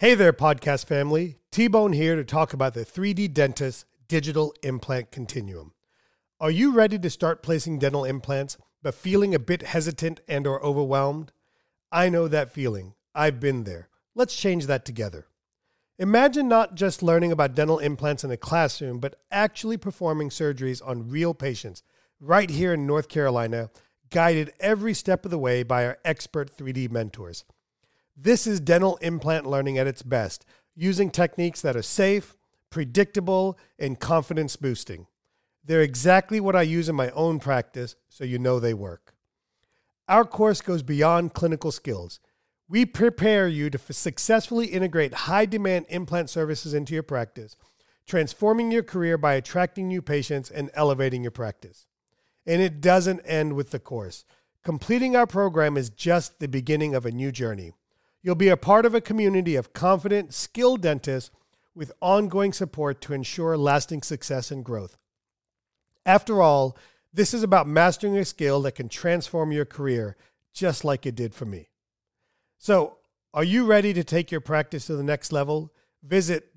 Hey there, podcast family. T-Bone here to talk about the 3D Dentist Digital Implant Continuum. Are you ready to start placing dental implants, but feeling a bit hesitant and or overwhelmed? I know that feeling. I've been there. Let's change that together. Imagine not just learning about dental implants in a classroom, but actually performing surgeries on real patients right here in North Carolina, guided every step of the way by our expert 3D mentors. This is dental implant learning at its best, using techniques that are safe, predictable, and confidence boosting. They're exactly what I use in my own practice, so you know they work. Our course goes beyond clinical skills. We prepare you to successfully integrate high-demand implant services into your practice, transforming your career by attracting new patients and elevating your practice. And it doesn't end with the course. Completing our program is just the beginning of a new journey. You'll be a part of a community of confident, skilled dentists with ongoing support to ensure lasting success and growth. After all, this is about mastering a skill that can transform your career, just like it did for me. So, are you ready to take your practice to the next level? Visit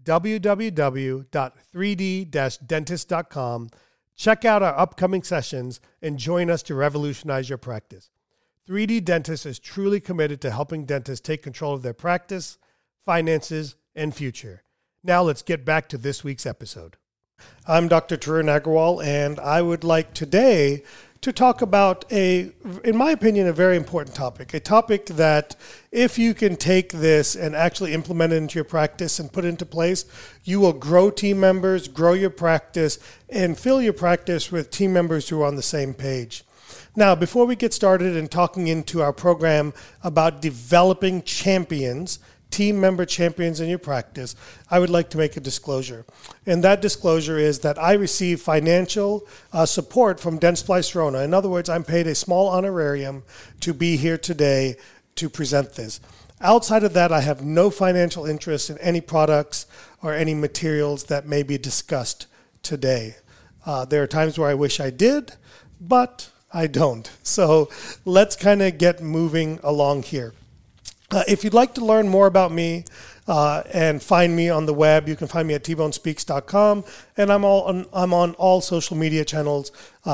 www.3d-dentist.com, check out our upcoming sessions, and join us to revolutionize your practice. 3D Dentist is truly committed to helping dentists take control of their practice, finances, and future. Now let's get back to this week's episode. I'm Dr. Tarun Agarwal, and I would like today to talk about in my opinion, a very important topic. A topic that if you can take this and actually implement it into your practice and put it into place, you will grow team members, grow your practice, and fill your practice with team members who are on the same page. Now, before we get started and talking into our program about developing champions, team member champions in your practice, I would like to make a disclosure. And that disclosure is that I receive financial support from Dentsply Sirona. In other words, I'm paid a small honorarium to be here today to present this. Outside of that, I have no financial interest in any products or any materials that may be discussed today. There are times where I wish I did, but I don't. So let's kind of get moving along here. If you'd like to learn more about me and find me on the web, you can find me at tbonespeaks.com, and I'm on all social media channels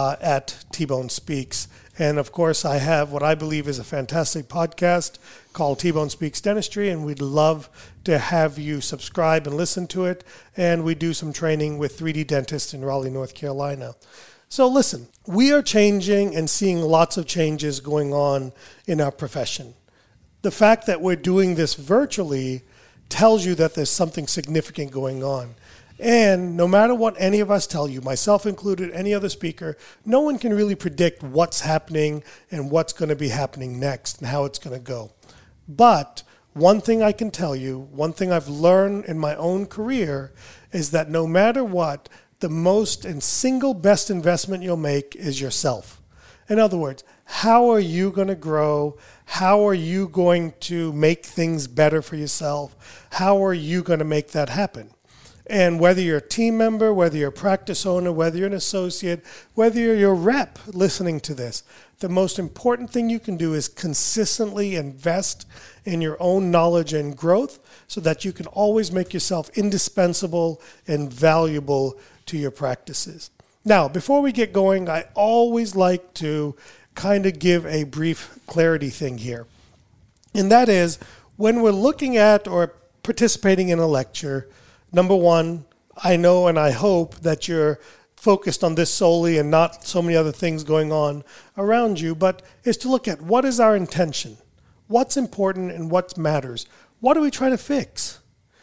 at T-Bone Speaks. And of course, I have what I believe is a fantastic podcast called T-Bone Speaks Dentistry, and we'd love to have you subscribe and listen to it. And we do some training with 3D dentists in Raleigh, North Carolina. So listen, we are changing and seeing lots of changes going on in our profession. The fact that we're doing this virtually tells you that there's something significant going on. And no matter what any of us tell you, myself included, any other speaker, no one can really predict what's happening and what's going to be happening next and how it's going to go. But one thing I can tell you, one thing I've learned in my own career is that no matter what, the most and single best investment you'll make is yourself. In other words, how are you going to grow? How are you going to make things better for yourself? How are you going to make that happen? And whether you're a team member, whether you're a practice owner, whether you're an associate, whether you're your rep listening to this, the most important thing you can do is consistently invest in your own knowledge and growth so that you can always make yourself indispensable and valuable to your practices. Now, before we get going, I always like to kind of give a brief clarity thing here. And that is, when we're looking at or participating in a lecture, number one, I know and I hope that you're focused on this solely and not so many other things going on around you, but is to look at what is our intention, what's important and what matters, what are we trying to fix?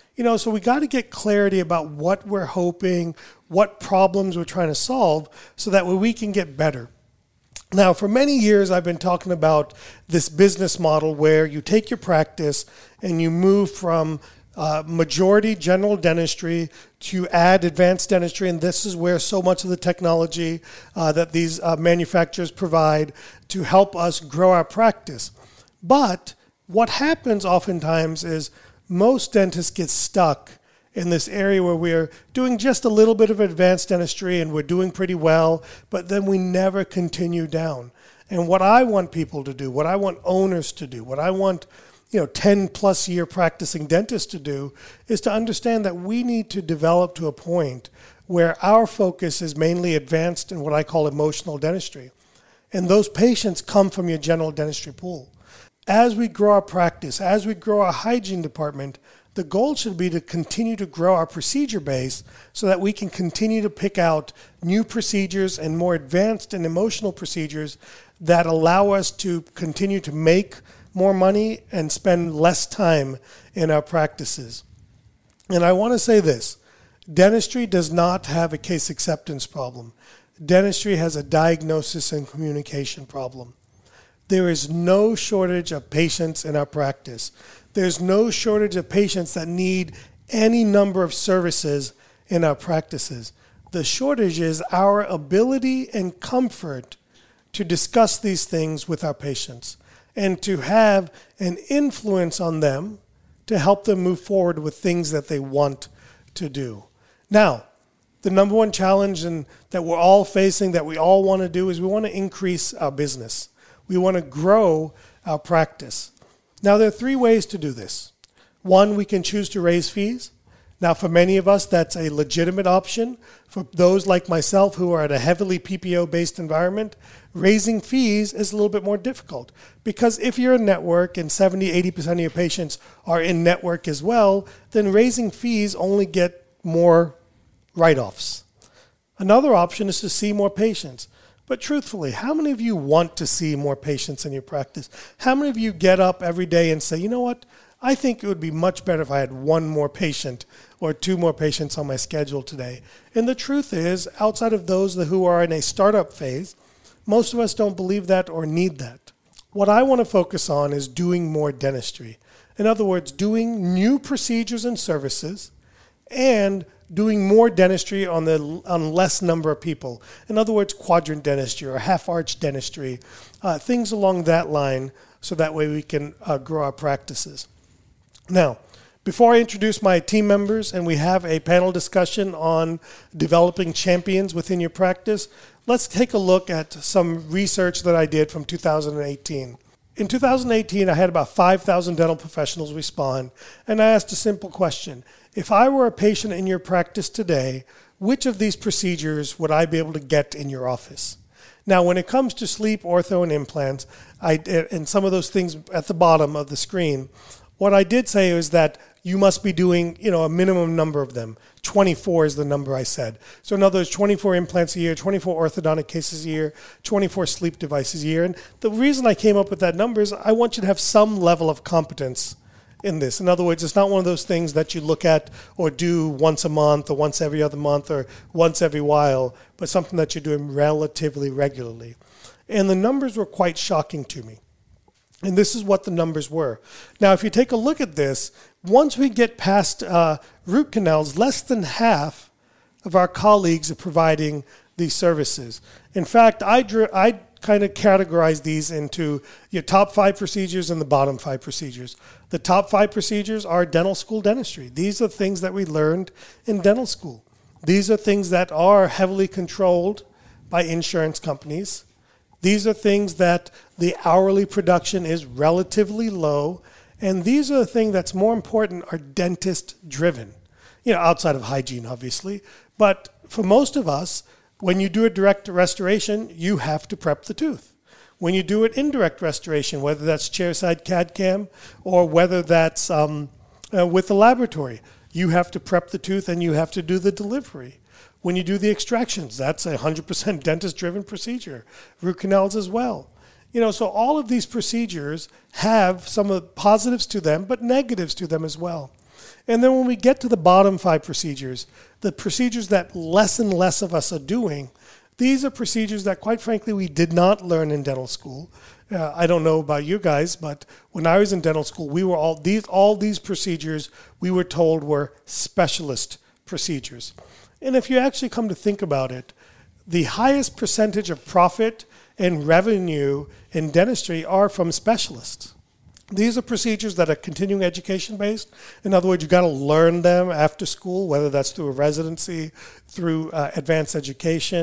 So we got to get clarity about what we're hoping, what problems we're trying to solve so that way we can get better. Now, for many years, I've been talking about this business model where you take your practice and you move from majority general dentistry to add advanced dentistry, and this is where so much of the technology that these manufacturers provide to help us grow our practice. But what happens oftentimes is most dentists get stuck in this area where we're doing just a little bit of advanced dentistry and we're doing pretty well, but then we never continue down. And what I want people to do, what I want owners to do, what I want 10 plus year practicing dentist to do, is to understand that we need to develop to a point where our focus is mainly advanced in what I call emotional dentistry. And those patients come from your general dentistry pool. As we grow our practice, as we grow our hygiene department, the goal should be to continue to grow our procedure base so that we can continue to pick out new procedures and more advanced and emotional procedures that allow us to continue to make more money and spend less time in our practices. And I want to say this, dentistry does not have a case acceptance problem. Dentistry has a diagnosis and communication problem. There is no shortage of patients in our practice. There's no shortage of patients that need any number of services in our practices. The shortage is our ability and comfort to discuss these things with our patients and to have an influence on them to help them move forward with things that they want to do. Now, the number one challenge that we're all facing, that we all want to do, is we want to increase our business. We want to grow our practice. Now, there are three ways to do this. One, we can choose to raise fees. Now, for many of us, that's a legitimate option. For those like myself who are at a heavily PPO-based environment, raising fees is a little bit more difficult. Because if you're in network and 70-80% of your patients are in network as well, then raising fees only get more write-offs. Another option is to see more patients. But truthfully, how many of you want to see more patients in your practice? How many of you get up every day and say, you know what, I think it would be much better if I had one more patient or two more patients on my schedule today? And the truth is, outside of those who are in a startup phase, most of us don't believe that or need that. What I want to focus on is doing more dentistry. In other words, doing new procedures and services and doing more dentistry on less number of people. In other words, quadrant dentistry or half-arch dentistry, things along that line, so that way we can grow our practices. Now, before I introduce my team members and we have a panel discussion on developing champions within your practice, let's take a look at some research that I did from 2018. In 2018, I had about 5,000 dental professionals respond, and I asked a simple question. If I were a patient in your practice today, which of these procedures would I be able to get in your office? Now, when it comes to sleep, ortho, and implants, and some of those things at the bottom of the screen, what I did say is that you must be doing, a minimum number of them. 24 is the number I said. So in other words, 24 implants a year, 24 orthodontic cases a year, 24 sleep devices a year. And the reason I came up with that number is I want you to have some level of competence in this. In other words, it's not one of those things that you look at or do once a month or once every other month or once every while, but something that you're doing relatively regularly. And the numbers were quite shocking to me. And this is what the numbers were. Now, if you take a look at this, once we get past root canals, less than half of our colleagues are providing these services. In fact, I kind of categorize these into your top 5 procedures and the bottom 5 procedures. The top 5 procedures are dental school dentistry. These are things that we learned in dental school. These are things that are heavily controlled by insurance companies. These are things that the hourly production is relatively low. And these are the things that's more important are dentist driven, outside of hygiene, obviously. But for most of us, when you do a direct restoration, you have to prep the tooth. When you do an indirect restoration, whether that's chairside CAD/CAM or whether that's with the laboratory, you have to prep the tooth and you have to do the delivery. When you do the extractions, that's a 100% dentist-driven procedure. Root canals as well. So all of these procedures have some of the positives to them, but negatives to them as well. And then when we get to the bottom 5 procedures, the procedures that less and less of us are doing, these are procedures that, quite frankly, we did not learn in dental school. I don't know about you guys, but when I was in dental school, we were all these procedures we were told were specialist procedures. And if you actually come to think about it, the highest percentage of profit and revenue in dentistry are from specialists. These are procedures that are continuing education based. In other words, you've got to learn them after school, whether that's through a residency, through advanced education.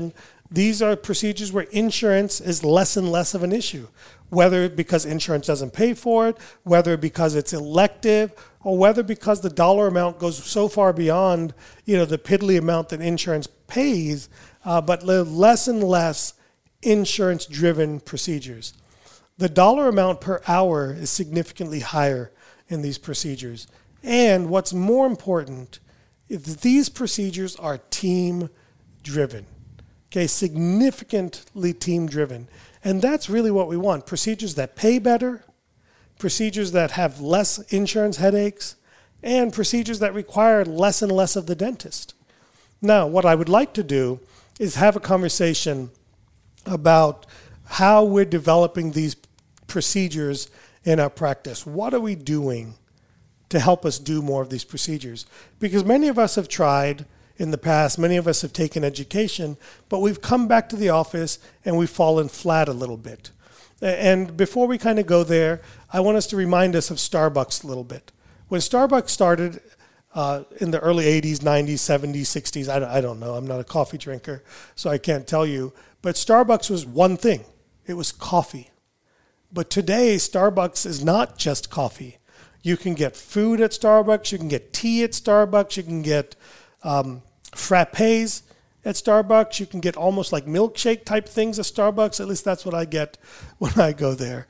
These are procedures where insurance is less and less of an issue, whether because insurance doesn't pay for it, whether because it's elective, or whether because the dollar amount goes so far beyond, the piddly amount that insurance pays, but less and less insurance-driven procedures. The dollar amount per hour is significantly higher in these procedures. And what's more important is these procedures are team-driven. Okay, significantly team-driven. And that's really what we want. Procedures that pay better, procedures that have less insurance headaches, and procedures that require less and less of the dentist. Now, what I would like to do is have a conversation about how we're developing these procedures in our practice. What are we doing to help us do more of these procedures? Because many of us have tried in the past, many of us have taken education, but we've come back to the office and we've fallen flat a little bit. And before we kind of go there, I want us to remind us of Starbucks a little bit. When Starbucks started in the early 80s, 90s, 70s, 60s, I don't know, I'm not a coffee drinker, so I can't tell you, but Starbucks was one thing. It was coffee. But today, Starbucks is not just coffee. You can get food at Starbucks, you can get tea at Starbucks, you can get frappes at Starbucks, you can get almost like milkshake type things at Starbucks, at least that's what I get when I go there.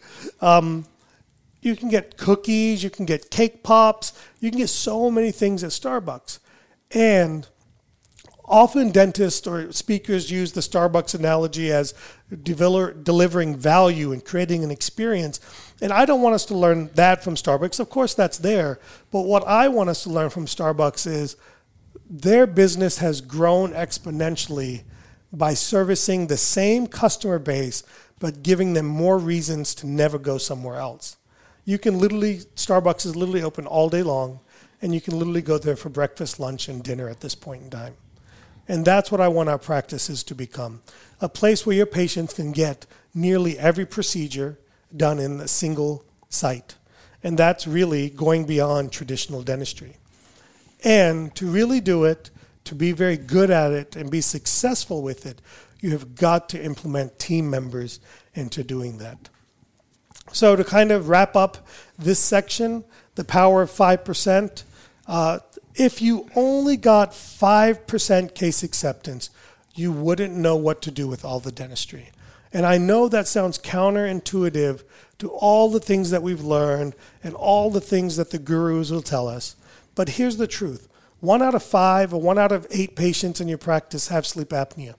You can get cookies, you can get cake pops, you can get so many things at Starbucks. And often dentists or speakers use the Starbucks analogy as delivering value and creating an experience. And I don't want us to learn that from Starbucks. Of course, that's there. But what I want us to learn from Starbucks is their business has grown exponentially by servicing the same customer base, but giving them more reasons to never go somewhere else. Starbucks is literally open all day long, and you can literally go there for breakfast, lunch, and dinner at this point in time. And that's what I want our practices to become. A place where your patients can get nearly every procedure done in a single site. And that's really going beyond traditional dentistry. And to really do it, to be very good at it and be successful with it, you have got to implement team members into doing that. So to kind of wrap up this section, the power of 5%, if you only got 5% case acceptance, you wouldn't know what to do with all the dentistry. And I know that sounds counterintuitive to all the things that we've learned and all the things that the gurus will tell us. But here's the truth. 1 out of 5 or 1 out of 8 patients in your practice have sleep apnea.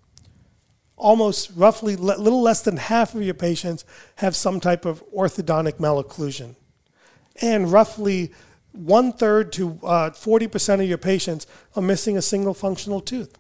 Almost roughly a little less than half of your patients have some type of orthodontic malocclusion. And roughly 1/3 to 40% of your patients are missing a single functional tooth.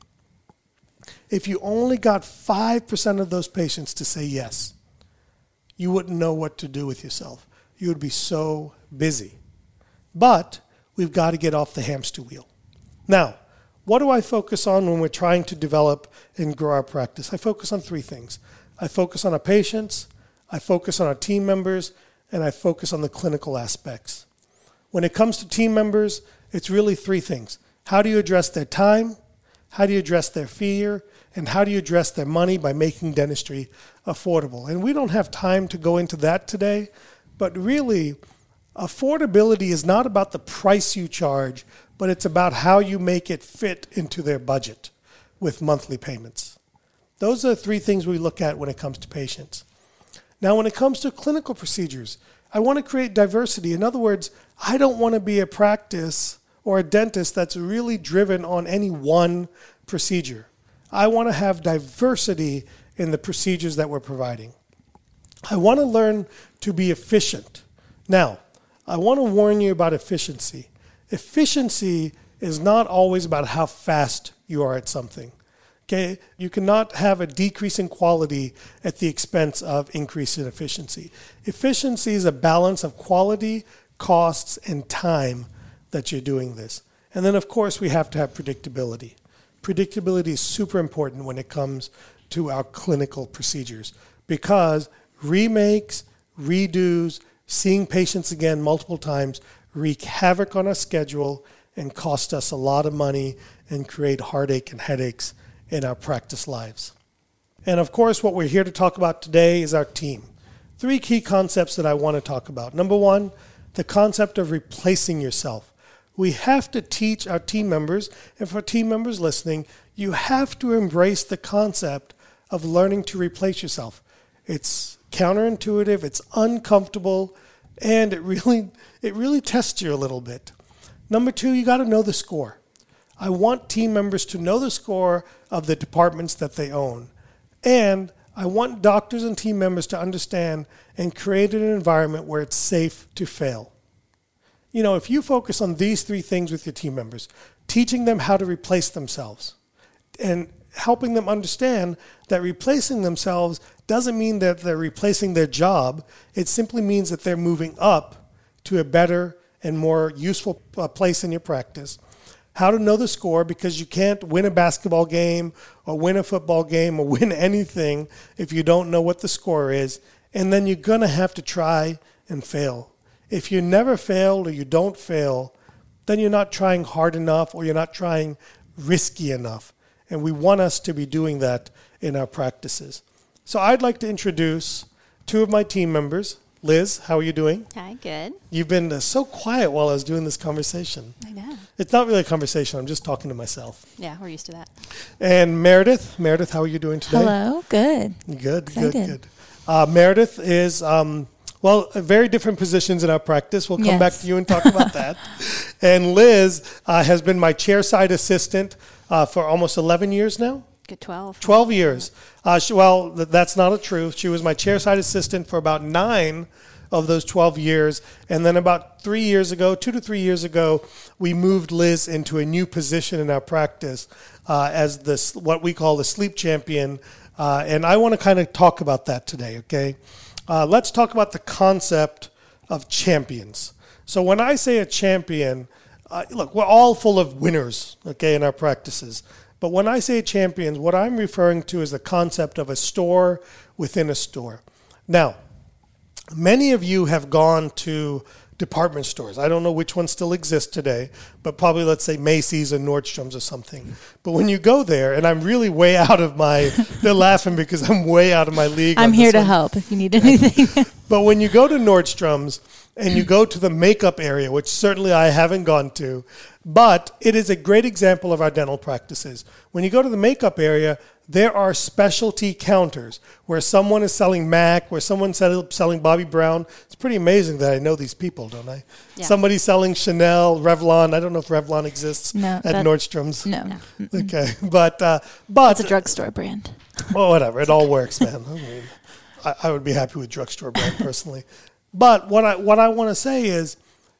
If you only got 5% of those patients to say yes, you wouldn't know what to do with yourself. You would be so busy. But we've got to get off the hamster wheel. Now, what do I focus on when we're trying to develop and grow our practice? I focus on 3 things. I focus on our patients, I focus on our team members, and I focus on the clinical aspects. When it comes to team members, it's really 3 things. How do you address their time? How do you address their fear? And how do you address their money by making dentistry affordable? And we don't have time to go into that today, but really, affordability is not about the price you charge, but it's about how you make it fit into their budget with monthly payments. Those are the 3 things we look at when it comes to patients. Now, when it comes to clinical procedures, I want to create diversity. In other words, I don't want to be a practice or a dentist that's really driven on any one procedure. I want to have diversity in the procedures that we're providing. I want to learn to be efficient. Now, I want to warn you about efficiency. Efficiency is not always about how fast you are at something. Okay, you cannot have a decrease in quality at the expense of increase in efficiency. Efficiency is a balance of quality, costs, and time that you're doing this. And then, of course, we have to have predictability. Predictability is super important when it comes to our clinical procedures because remakes, redos, seeing patients again multiple times wreak havoc on our schedule and cost us a lot of money and create heartache and headaches in our practice lives. And of course, what we're here to talk about today is our team. 3 key concepts that I want to talk about. Number 1, the concept of replacing yourself. We have to teach our team members, and for team members listening, you have to embrace the concept of learning to replace yourself. It's counterintuitive, it's uncomfortable, and it really tests you a little bit. Number 2, you got to know the score. I want team members to know the score of the departments that they own. And I want doctors and team members to understand and create an environment where it's safe to fail. You know, if you focus on these 3 things with your team members, teaching them how to replace themselves and helping them understand that replacing themselves doesn't mean that they're replacing their job. It simply means that they're moving up to a better and more useful place in your practice. How to know the score, because you can't win a basketball game or win a football game or win anything if you don't know what the score is. And then you're going to have to try and fail. If you never fail or you don't fail, then you're not trying hard enough or you're not trying risky enough. And we want us to be doing that in our practices. So I'd like to introduce 2 of my team members. Liz, how are you doing? Hi, good. You've been so quiet while I was doing this conversation. I know. It's not really a conversation. I'm just talking to myself. Yeah, we're used to that. And Meredith, how are you doing today? Hello, good. Good. Meredith is, very different positions in our practice. We'll come back to you and talk about that. And Liz has been my chairside assistant for almost 11 years now. Good 12. 12 years. That's not a truth. She was my chairside assistant for about 9 of those 12 years. And then about 2 to 3 years ago, we moved Liz into a new position in our practice as what we call the sleep champion. And I want to kind of talk about that today, okay? Let's talk about the concept of champions. So when I say a champion, look, we're all full of winners, okay, in our practices. But when I say champions, what I'm referring to is the concept of a store within a store. Now, many of you have gone to department stores. I don't know which ones still exist today, but probably, let's say, Macy's or Nordstrom's or something. But when you go there, and I'm really way out of they're laughing because I'm way out of my league. I'm here to help if you need anything. But when you go to Nordstrom's and you go to the makeup area, which certainly I haven't gone to, but it is a great example of our dental practices. When you go to the makeup area, there are specialty counters where someone is selling MAC, where someone's selling Bobbi Brown. It's pretty amazing that I know these people, don't I? Yeah. Somebody's selling Chanel, Revlon. I don't know if Revlon exists at Nordstrom's. No. Okay, but it's a drugstore brand. Well, whatever. It all works, man. I mean, I would be happy with drugstore brand personally. But what I want to say is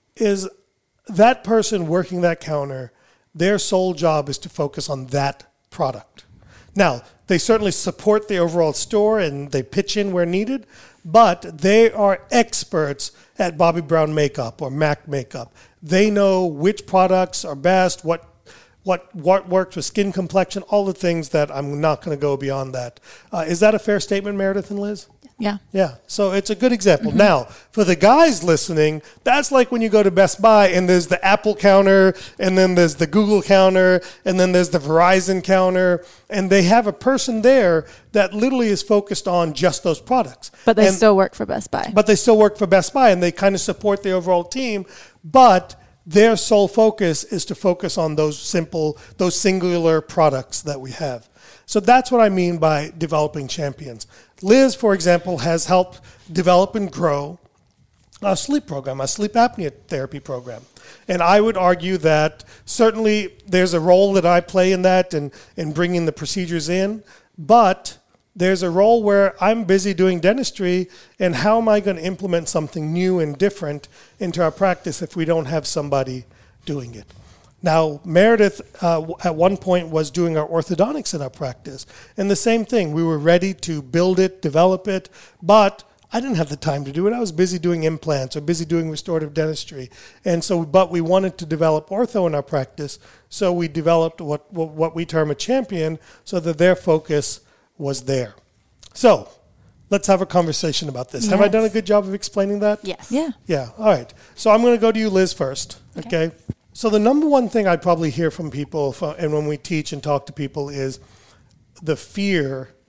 that person working that counter, their sole job is to focus on that product. Now, they certainly support the overall store and they pitch in where needed, but they are experts at Bobbi Brown makeup or MAC makeup. They know which products are best, what works with skin complexion, all the things that I'm not going to go beyond that. Is that a fair statement, Meredith and Liz? Yeah. Yeah. So it's a good example. Mm-hmm. Now, for the guys listening, that's like when you go to Best Buy and there's the Apple counter and then there's the Google counter and then there's the Verizon counter, and they have a person there that literally is focused on just those products. But they still work for Best Buy. And they kind of support the overall team, but their sole focus is to focus on those singular products that we have. So that's what I mean by developing champions. Liz, for example, has helped develop and grow a sleep program, a sleep apnea therapy program. And I would argue that certainly there's a role that I play in that and in bringing the procedures in, but there's a role where I'm busy doing dentistry, and how am I going to implement something new and different into our practice if we don't have somebody doing it? Now, Meredith at one point was doing our orthodontics in our practice, and the same thing. We were ready to build it, develop it, but I didn't have the time to do it. I was busy doing implants or busy doing restorative dentistry, but we wanted to develop ortho in our practice, so we developed what we term a champion, so that their focus was there. So let's have a conversation about this. Yes. Have I done a good job of explaining that? Yes. Yeah. Yeah. All right. So I'm going to go to you, Liz, first. Okay. So the number one thing I probably hear from people, and when we teach and talk to people, is the fear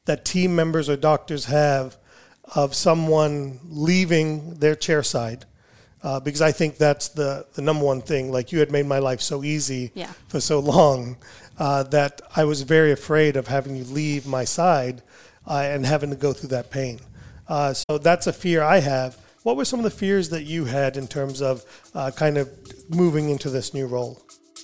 that team members or doctors have of someone leaving their chair side. Because I think that's the number one thing. Like, you had made my life so easy for so long that I was very afraid of having you leave my side and having to go through that pain. So that's a fear I have. What were some of the fears that you had in terms of kind of moving into this new role?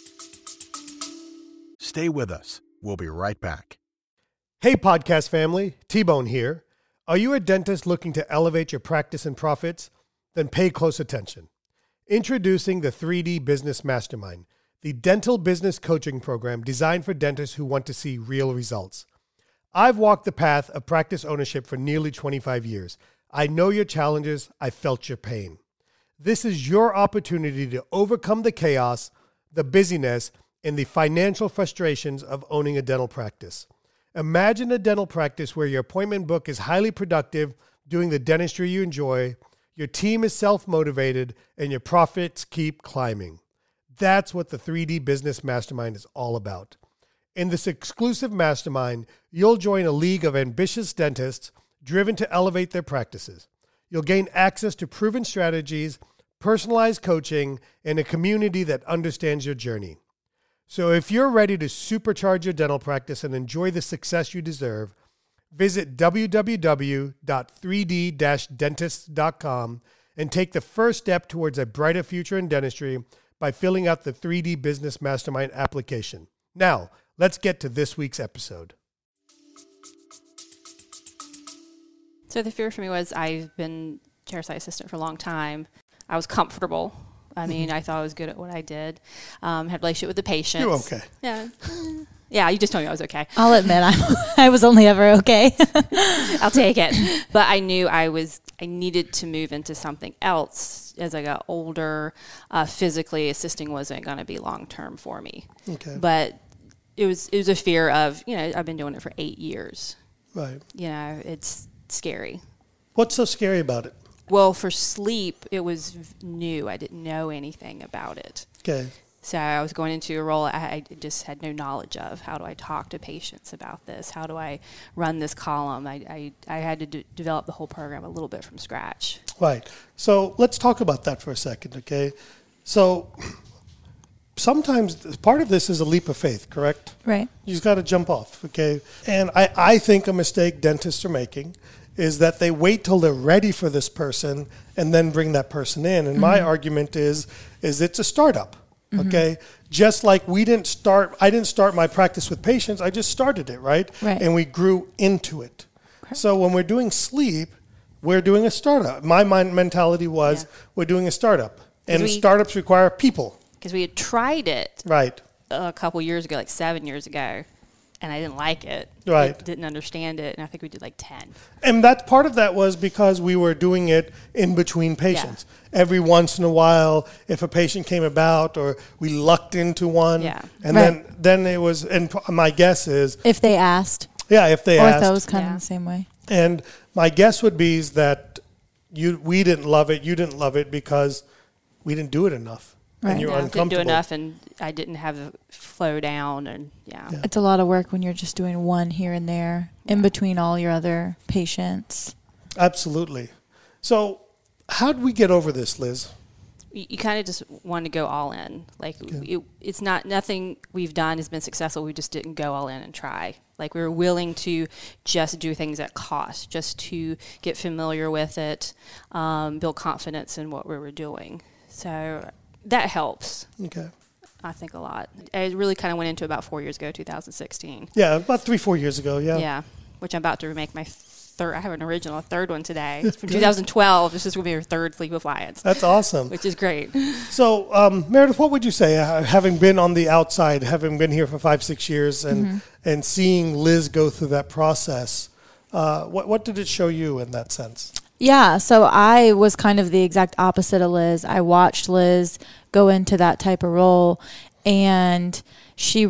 Stay with us. We'll be right back. Hey, podcast family, T-Bone here. Are you a dentist looking to elevate your practice and profits? Then pay close attention. Introducing the 3D Business Mastermind, the dental business coaching program designed for dentists who want to see real results. I've walked the path of practice ownership for nearly 25 years. I know your challenges. I felt your pain. This is your opportunity to overcome the chaos, the busyness, and the financial frustrations of owning a dental practice. Imagine a dental practice where your appointment book is highly productive, doing the dentistry you enjoy, your team is self-motivated, and your profits keep climbing. That's what the 3D Business Mastermind is all about. In this exclusive mastermind, you'll join a league of ambitious dentists driven to elevate their practices. You'll gain access to proven strategies, personalized coaching, and a community that understands your journey. So if you're ready to supercharge your dental practice and enjoy the success you deserve, visit www.3d-dentists.com and take the first step towards a brighter future in dentistry by filling out the 3D Business Mastermind application. Now, let's get to this week's episode. So the fear for me was, I've been chairside assistant for a long time. I was comfortable. I mean, I thought I was good at what I did. Had a relationship with the patients. You're okay. Yeah. Yeah, you just told me I was okay. I'll admit I was only ever okay. I'll take it. But I knew I needed to move into something else as I got older. Physically, assisting wasn't going to be long-term for me. Okay. But it was a fear of, I've been doing it for 8 years. Right. It's scary. What's so scary about it? Well, for sleep, it was new. I didn't know anything about it. Okay. So I was going into a role I just had no knowledge of. How do I talk to patients about this? How do I run this column? I had to develop the whole program a little bit from scratch. Right. So let's talk about that for a second, okay? So sometimes part of this is a leap of faith, correct? Right. You just got to jump off, okay? And I think a mistake dentists are making is that they wait till they're ready for this person and then bring that person in. And my argument is it's a startup. Okay, just like I didn't start my practice with patients. I just started it, right? And we grew into it. Correct. So when we're doing sleep, we're doing a startup. My mentality was we're doing a startup, and startups require people. Because we had tried it right a couple years ago, like 7 years ago, and I didn't like it. Right, I didn't understand it, and I think we did like 10. And that part of that was because we were doing it in between patients. Yeah. Every once in a while, if a patient came about or we lucked into one, and then it was, and my guess is... If they asked. Yeah, if they asked. Ortho was kind of the same way. And my guess would be is that we didn't love it, you didn't love it because we didn't do it enough. Right. And you're uncomfortable. Didn't do enough, and I didn't have the flow down, and It's a lot of work when you're just doing one here and there in between all your other patients. Absolutely. So how did we get over this, Liz? You kind of just want to go all in. Like it's nothing we've done has been successful. We just didn't go all in and try. Like we were willing to just do things at cost, just to get familiar with it, build confidence in what we were doing. So that helps. Okay. I think a lot. I really kind of went into about 4 years ago, 2016. Yeah, about 3-4 years ago. Yeah. Yeah, which I'm about to remake my third. I have an original, third one today. It's from 2012. This is going to be your third Sleep with Lions. That's awesome. Which is great. So, Meredith, what would you say, having been on the outside, having been here for 5-6 years, and seeing Liz go through that process? What did it show you in that sense? Yeah, so I was kind of the exact opposite of Liz. I watched Liz go into that type of role, and she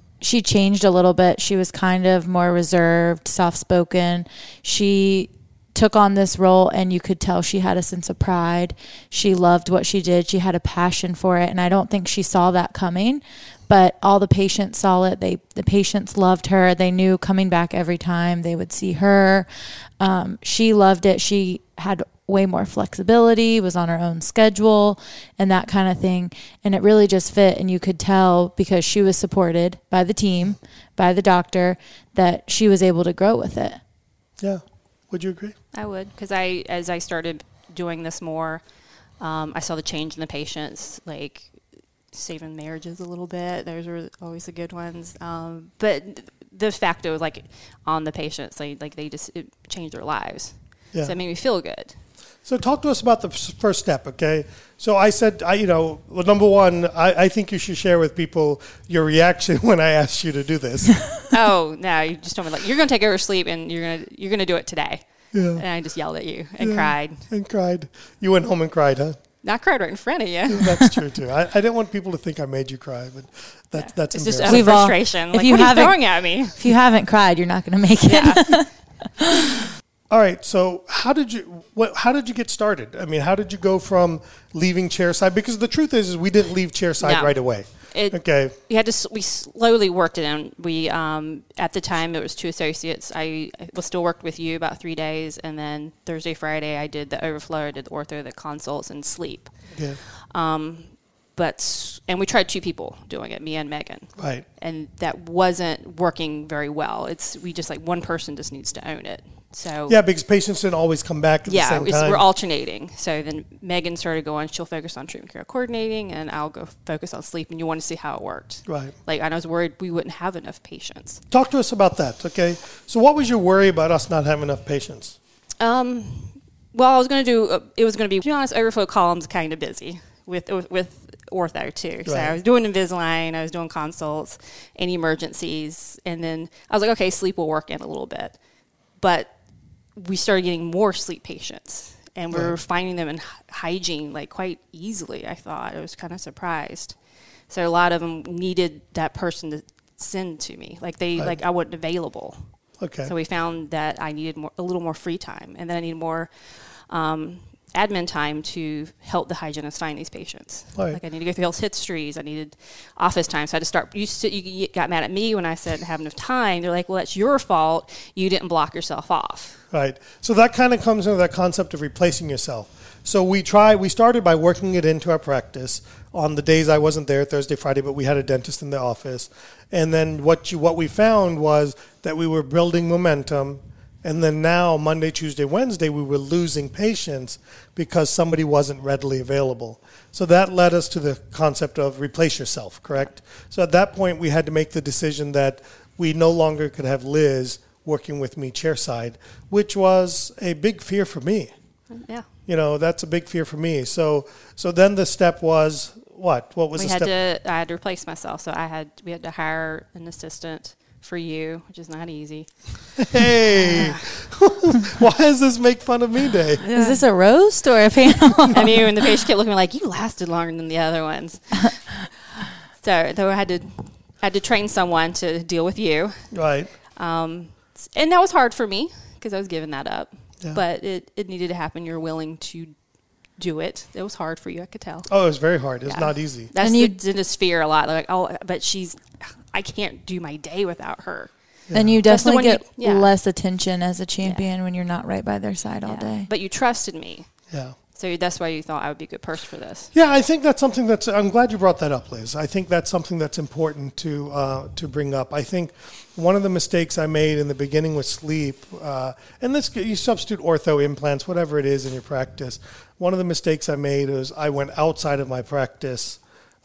changed a little bit. She was kind of more reserved, soft-spoken. She took on this role, and you could tell she had a sense of pride. She loved what she did. She had a passion for it, and I don't think she saw that coming, but all the patients saw it. The patients loved her. They knew coming back every time they would see her. She loved it. She had way more flexibility, was on her own schedule and that kind of thing. And it really just fit. And you could tell, because she was supported by the team, by the doctor, that she was able to grow with it. Yeah. Would you agree? I would, because as I started doing this more, I saw the change in the patients, like saving marriages a little bit. Those were always the good ones. But the fact was like on the patients, like they just, it changed their lives. Yeah. So it made me feel good. So talk to us about the first step, okay? So I said, well, number one, I think you should share with people your reaction when I asked you to do this. Oh, no, you just told me, like, you're going to take over sleep and you're going to do it today. Yeah. And I just yelled at you and cried. And cried. You went home and cried, huh? I cried right in front of you. That's true, too. I didn't want people to think I made you cry, but that's it's just embarrassing. out of frustration. Like, what are you throwing at me? If you haven't cried, you're not going to make it. Yeah. All right. So how did you get started? I mean, how did you go from leaving chairside? Because the truth is we didn't leave chairside right away. Okay. We slowly worked it in. We, at the time, it was 2 associates. I was still worked with you about 3 days, and then Thursday, Friday, I did the overflow, I did the ortho, the consults, and sleep. Yeah. And we tried 2 people doing it, me and Megan. Right. And that wasn't working very well. We just like one person just needs to own it. So yeah, because patients didn't always come back at the same time. We're alternating. So then Megan started going, she'll focus on treatment care coordinating, and I'll go focus on sleep, and you want to see how it worked. Right. Like, I was worried we wouldn't have enough patients. Talk to us about that, okay? So what was your worry about us not having enough patients? Well, I was going to do, it was going to be, to be honest, overflow columns kind of busy with ortho too. So I was doing Invisalign, I was doing consults, any emergencies, and then I was like, okay, sleep will work in a little bit. But we started getting more sleep patients, and we were finding them in hygiene like quite easily. I thought I was kind of surprised. So a lot of them needed that person to send to me, like I wasn't available. Okay. So we found that I needed a little more free time, and then I needed more admin time to help the hygienist find these patients. Right. Like I needed to go through health histories. I needed office time. So I had to start. You got mad at me when I said I didn't have enough time. They're like, well, that's your fault. You didn't block yourself off. Right. So that kind of comes into that concept of replacing yourself. So we started by working it into our practice on the days I wasn't there, Thursday, Friday, but we had a dentist in the office. And then what we found was that we were building momentum. And then now, Monday, Tuesday, Wednesday, we were losing patients because somebody wasn't readily available. So that led us to the concept of replace yourself, correct? So at that point, we had to make the decision that we no longer could have Liz working with me chairside, which was a big fear for me. Yeah. That's a big fear for me. So then the step was what? What was the step? I had to replace myself. So we had to hire an assistant for you, which is not easy. Hey, why does this make fun of me day? Yeah. Is this a roast or a panel? I mean, when the patient kept looking at me like, you lasted longer than the other ones. So I had to train someone to deal with you. Right. And that was hard for me because I was giving that up. Yeah. But it needed to happen. You're willing to do it. It was hard for you, I could tell. Oh, it was very hard. It's not easy. That's the dentist fear a lot. They're like, oh, but I can't do my day without her. Yeah. And you definitely get less attention as a champion when you're not right by their side all day. But you trusted me. Yeah. So that's why you thought I would be a good person for this. Yeah, I think that's something I'm glad you brought that up, Liz. I think that's something that's important to bring up. I think one of the mistakes I made in the beginning with sleep, and you substitute ortho, implants, whatever it is in your practice. One of the mistakes I made was I went outside of my practice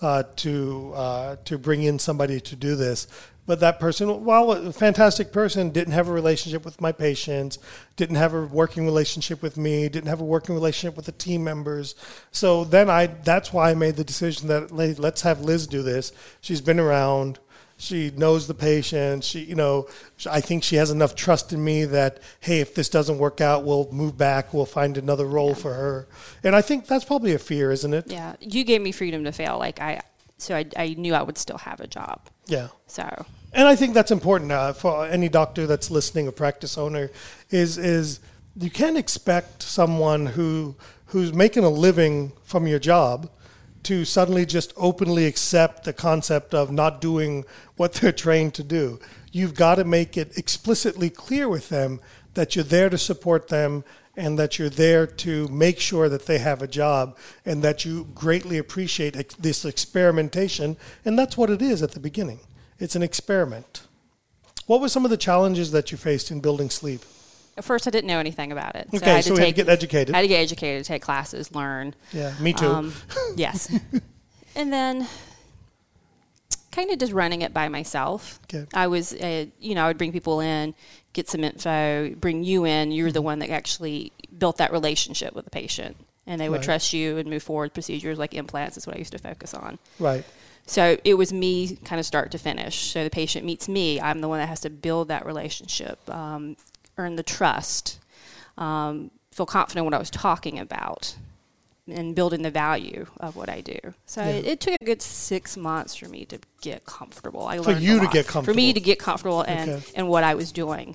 to bring in somebody to do this. But that person, while a fantastic person, didn't have a relationship with my patients, didn't have a working relationship with me, didn't have a working relationship with the team members. So then that's why I made the decision that let's have Liz do this. She's been around. She knows the patient. I think she has enough trust in me that, hey, if this doesn't work out, we'll move back. We'll find another role for her. And I think that's probably a fear, isn't it? Yeah. You gave me freedom to fail. So I knew I would still have a job. Yeah. So. And I think that's important for any doctor that's listening, a practice owner, is you can't expect someone who's making a living from your job to suddenly just openly accept the concept of not doing what they're trained to do. You've got to make it explicitly clear with them that you're there to support them and that you're there to make sure that they have a job and that you greatly appreciate this experimentation. And that's what it is at the beginning. It's an experiment. What were some of the challenges that you faced in building sleep? At first, I didn't know anything about it. Okay, I so we had to get educated. I had to get educated, take classes, learn. Yeah, me too. Yes. And then kind of just running it by myself. Okay. I was, I would bring people in, get some info, bring you in. You're the one that actually built that relationship with the patient. And they would trust you and move forward. Procedures like implants is what I used to focus on. Right. So it was me kind of start to finish. So the patient meets me. I'm the one that has to build that relationship, earn the trust, feel confident in what I was talking about, and building the value of what I do. So it took a good 6 months for me to get comfortable. I learned you a to lot. get comfortable. For me to get comfortable in what I was doing.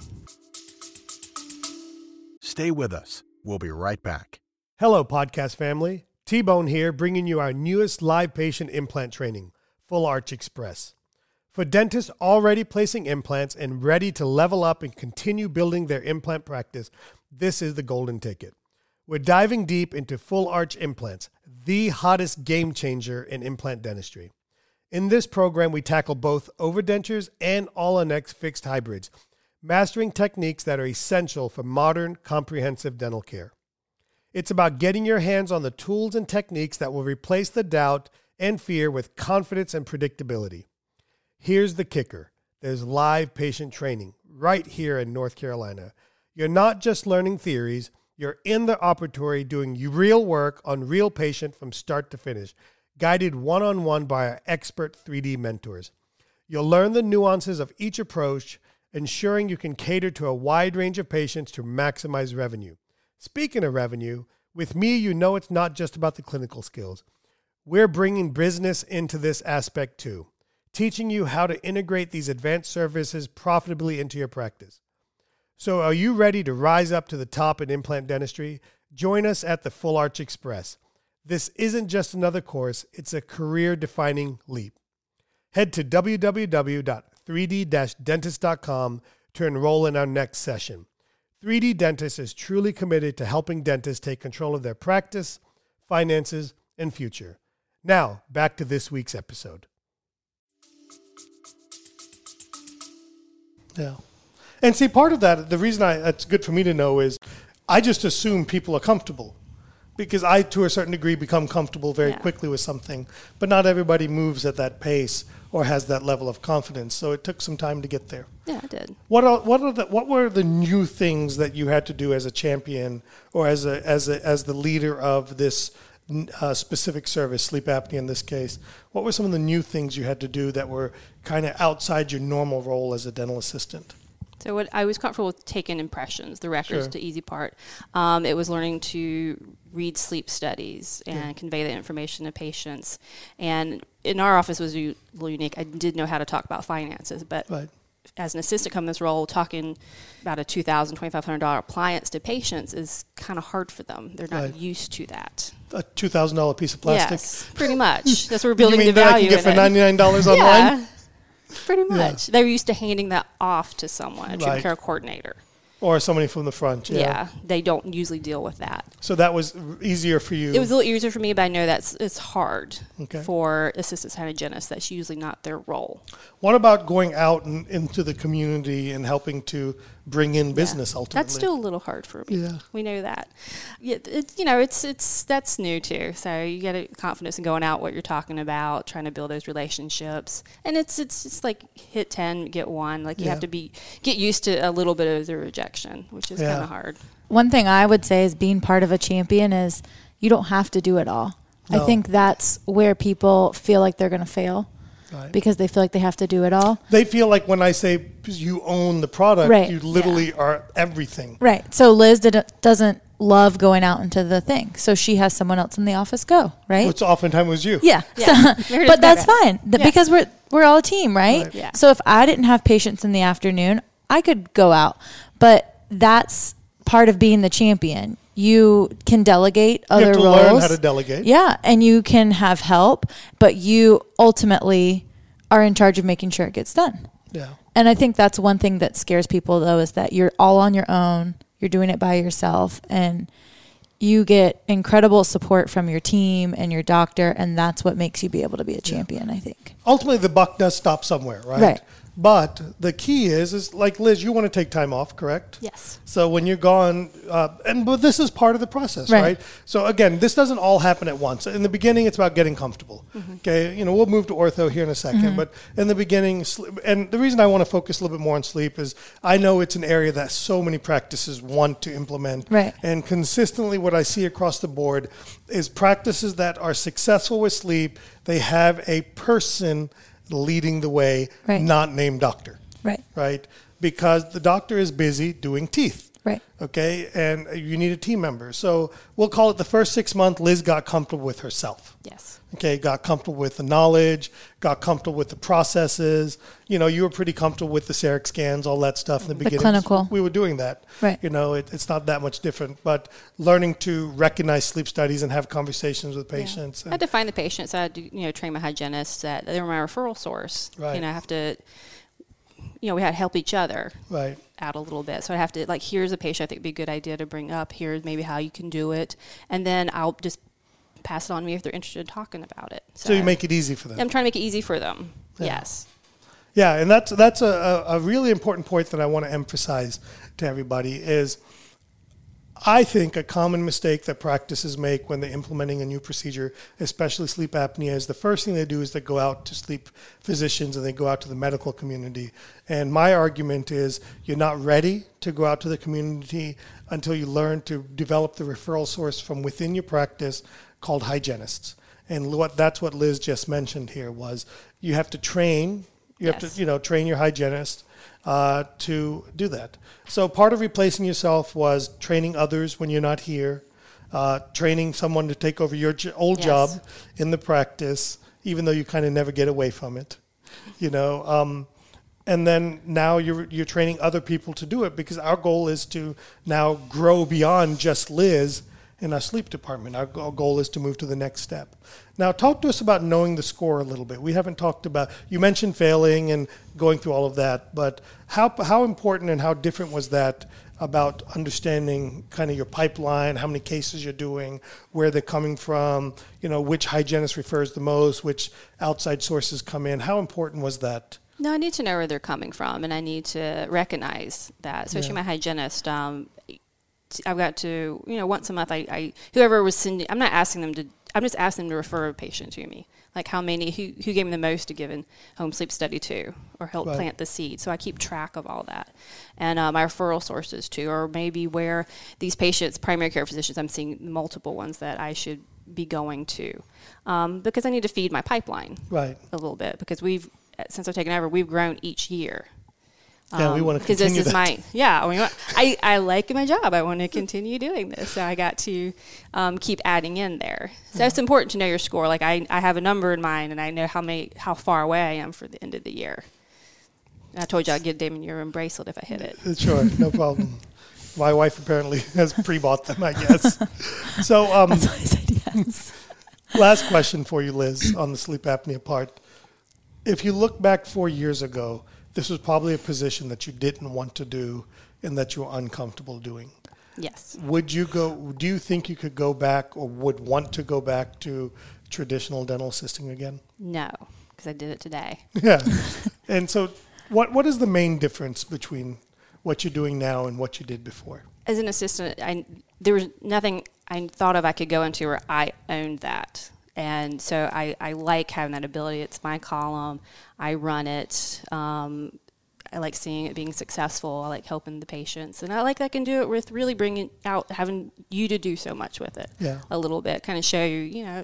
Stay with us. We'll be right back. Hello, podcast family. T-Bone here, bringing you our newest live patient implant training, Full Arch Express. For dentists already placing implants and ready to level up and continue building their implant practice, this is the golden ticket. We're diving deep into full arch implants, the hottest game changer in implant dentistry. In this program, we tackle both overdentures and all-on-X fixed hybrids, mastering techniques that are essential for modern, comprehensive dental care. It's about getting your hands on the tools and techniques that will replace the doubt and fear with confidence and predictability. Here's the kicker. There's live patient training right here in North Carolina. You're not just learning theories. You're in the operatory doing real work on real patient from start to finish, guided one-on-one by our expert 3D mentors. You'll learn the nuances of each approach, ensuring you can cater to a wide range of patients to maximize revenue. Speaking of revenue, with me, you know it's not just about the clinical skills. We're bringing business into this aspect too, teaching you how to integrate these advanced services profitably into your practice. So are you ready to rise up to the top in implant dentistry? Join us at the Full Arch Express. This isn't just another course, it's a career-defining leap. Head to www.3d-dentist.com to enroll in our next session. 3D Dentist is truly committed to helping dentists take control of their practice, finances, and future. Now, back to this week's episode. Yeah. And see, part of that, the reason that's good for me to know is I just assume people are comfortable because I, to a certain degree, become comfortable very quickly with something. But not everybody moves at that pace or has that level of confidence. So it took some time to get there. Yeah, I did. What were the new things that you had to do as a champion or as the leader of this specific service, sleep apnea in this case? What were some of the new things you had to do that were kind of outside your normal role as a dental assistant? So what I was comfortable with taking impressions. The record's the easy part. It was learning to read sleep studies and convey the information to patients. And in our office was a little unique. I did know how to talk about finances, but as an assistant come in this role, talking about a $2,000, $2,500 appliance to patients is kind of hard for them. They're not used to that. A $2,000 piece of plastic? Yes, pretty much. That's what we're building you mean the value that I can get for $99 online? Yeah. Pretty much. They're used to handing that off to someone, a treatment care coordinator. Or somebody from the front, Yeah, they don't usually deal with that. So that was easier for you? It was a little easier for me, but I know it's hard for assistant hygienists. That's usually not their role. What about going out into the community and helping to bring in business ultimately? That's still a little hard for me. Yeah. We know that. Yeah, that's new too. So you get confidence in going out, what you're talking about, trying to build those relationships. And it's just like hit 10, get 1. Like you have to get used to a little bit of the rejection, which is kind of hard. One thing I would say is being part of a champion is you don't have to do it all. No. I think that's where people feel like they're going to fail. Right. Because they feel like they have to do it all. They feel like when I say you own the product, you literally are everything. Right. So Liz doesn't love going out into the thing. So she has someone else in the office go, right? Which oftentimes was you. Yeah. So, but that's fine because we're all a team, right? Yeah. So if I didn't have patients in the afternoon, I could go out. But that's part of being the champion. You can delegate other roles. You have to learn how to delegate. Yeah, and you can have help, but you ultimately are in charge of making sure it gets done. Yeah. And I think that's one thing that scares people, though, is that you're all on your own. You're doing it by yourself, and you get incredible support from your team and your doctor, and that's what makes you be able to be a champion, I think. Ultimately, the buck does stop somewhere, right? Right. But the key is like Liz, you want to take time off, correct? Yes. So when you're gone, but this is part of the process, right? So again, this doesn't all happen at once. In the beginning, it's about getting comfortable. Okay, we'll move to ortho here in a second, but in the beginning, and the reason I want to focus a little bit more on sleep is I know it's an area that so many practices want to implement. Right. And consistently, what I see across the board is practices that are successful with sleep, they have a person leading the way, not named doctor. Right? Because the doctor is busy doing teeth. Right. Okay? And you need a team member. So we'll call it the first 6 months, Liz got comfortable with herself. Yes. Okay, got comfortable with the knowledge, got comfortable with the processes. You were pretty comfortable with the Serix scans, all that stuff in the beginning. Clinical. We were doing that. Right. It's not that much different. But learning to recognize sleep studies and have conversations with patients. I had to find the patients. I had to, train my hygienists that they were my referral source. Right. I have to, we had to help each other. Right. Out a little bit. So I have to, here's a patient I think would be a good idea to bring up. Here's maybe how you can do it. And then I'll just pass it on to me if they're interested in talking about it. So you make it easy for them. I'm trying to make it easy for them. Yeah. Yes. Yeah, and that's a really important point that I want to emphasize to everybody is I think a common mistake that practices make when they're implementing a new procedure, especially sleep apnea, is the first thing they do is they go out to sleep physicians and they go out to the medical community. And my argument is you're not ready to go out to the community until you learn to develop the referral source from within your practice called hygienists. And that's what Liz just mentioned here was you have to train. You have to, train your hygienist to do that. So part of replacing yourself was training others when you're not here, training someone to take over your old job in the practice, even though you kind of never get away from it, and then now you're training other people to do it because our goal is to now grow beyond just Liz in our sleep department. Our goal is to move to the next step. Now, talk to us about knowing the score a little bit. We haven't talked about, you mentioned failing and going through all of that, but how important and how different was that about understanding kind of your pipeline, how many cases you're doing, where they're coming from, which hygienist refers the most, which outside sources come in. How important was that? No, I need to know where they're coming from, and I need to recognize that, especially my hygienist. I've got to, once a month, I whoever was sending, I'm just asking them to refer a patient to me. Like how many, who gave me the most to give in home sleep study to, or help plant the seed. So I keep track of all that. And my referral sources too, or maybe where these patients, primary care physicians, I'm seeing multiple ones that I should be going to. Because I need to feed my pipeline a little bit, because since I've taken over, we've grown each year. Yeah, we want to continue this is that. I like my job. I want to continue doing this. So I got to keep adding in there. So it's important to know your score. Like I have a number in mind, and I know how far away I am for the end of the year. And I told you I'd give Damon your own bracelet if I hit it. Sure, no problem. My wife apparently has pre-bought them, I guess. So that's why I said yes. Last question for you, Liz, on the sleep apnea part. If you look back 4 years ago, this was probably a position that you didn't want to do and that you were uncomfortable doing. Yes. Do you think you could go back or would want to go back to traditional dental assisting again? No, because I did it today. Yeah. And so what is the main difference between what you're doing now and what you did before? As an assistant, there was nothing I thought of I could go into where I owned that. And so I like having that ability. It's my column. I run it. I like seeing it being successful. I like helping the patients. And I like I can do it with really bringing out, having you to do so much with it a little bit. Kind of show you,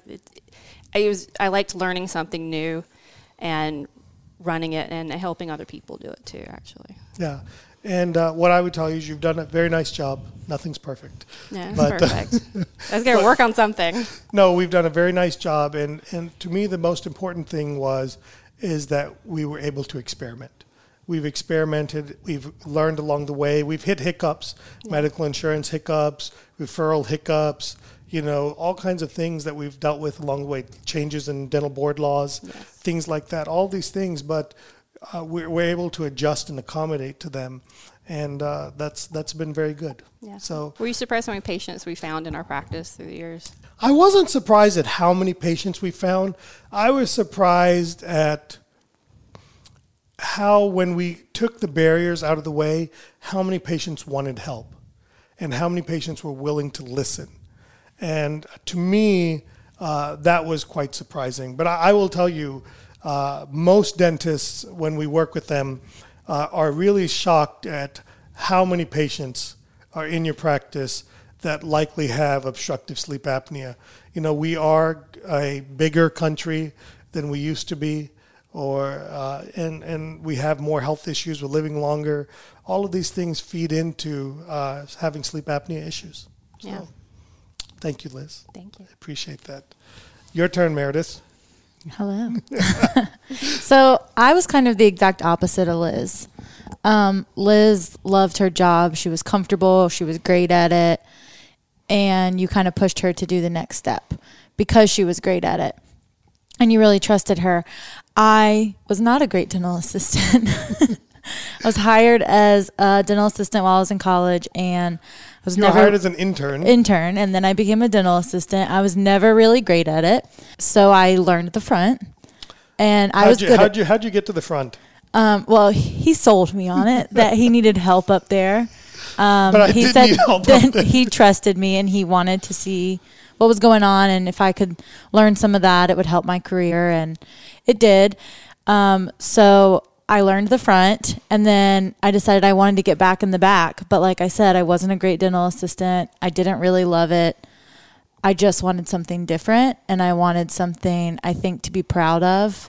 I liked learning something new and running it and helping other people do it too, actually. Yeah. And what I would tell you is you've done a very nice job. Nothing's perfect. No, it's perfect. I was going to work on something. No, we've done a very nice job. And to me, the most important thing is that we were able to experiment. We've experimented. We've learned along the way. We've hit hiccups, medical insurance hiccups, referral hiccups, all kinds of things that we've dealt with along the way, changes in dental board laws, things like that, all these things. But we're able to adjust and accommodate to them. And that's been very good. Yeah. So, were you surprised how many patients we found in our practice through the years? I wasn't surprised at how many patients we found. I was surprised at how, when we took the barriers out of the way, how many patients wanted help and how many patients were willing to listen. And to me, that was quite surprising. But I will tell you, most dentists, when we work with them, are really shocked at how many patients are in your practice that likely have obstructive sleep apnea. We are a bigger country than we used to be, and we have more health issues. We're living longer. All of these things feed into having sleep apnea issues. Yeah. So, thank you, Liz. Thank you. I appreciate that. Your turn, Meredith. Hello. So I was kind of the exact opposite of Liz. Liz loved her job. She was comfortable. She was great at it. And you kind of pushed her to do the next step because she was great at it. And you really trusted her. I was not a great dental assistant. I was hired as a dental assistant while I was in college, and I was never hired as an intern. And then I became a dental assistant. I was never really great at it, so I learned at the front. And I was good. How'd you get to the front? Well, he sold me on it that he needed help up there. But I he did said need help that up there. he trusted me and he wanted to see what was going on, and if I could learn some of that, it would help my career, and it did. So I learned the front, and then I decided I wanted to get back in the back. But like I said, I wasn't a great dental assistant. I didn't really love it. I just wanted something different, and I wanted something I think to be proud of.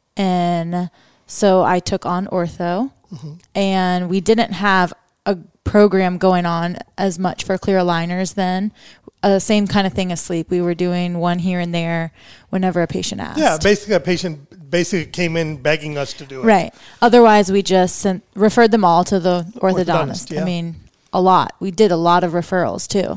And so I took on ortho, and we didn't have a program going on as much for clear aligners then. Same kind of thing as sleep. We were doing one here and there whenever a patient asked. Yeah, basically a patient came in begging us to do it. Right. Otherwise, we just referred them all to the orthodontist. Yeah. I mean, a lot. We did a lot of referrals too.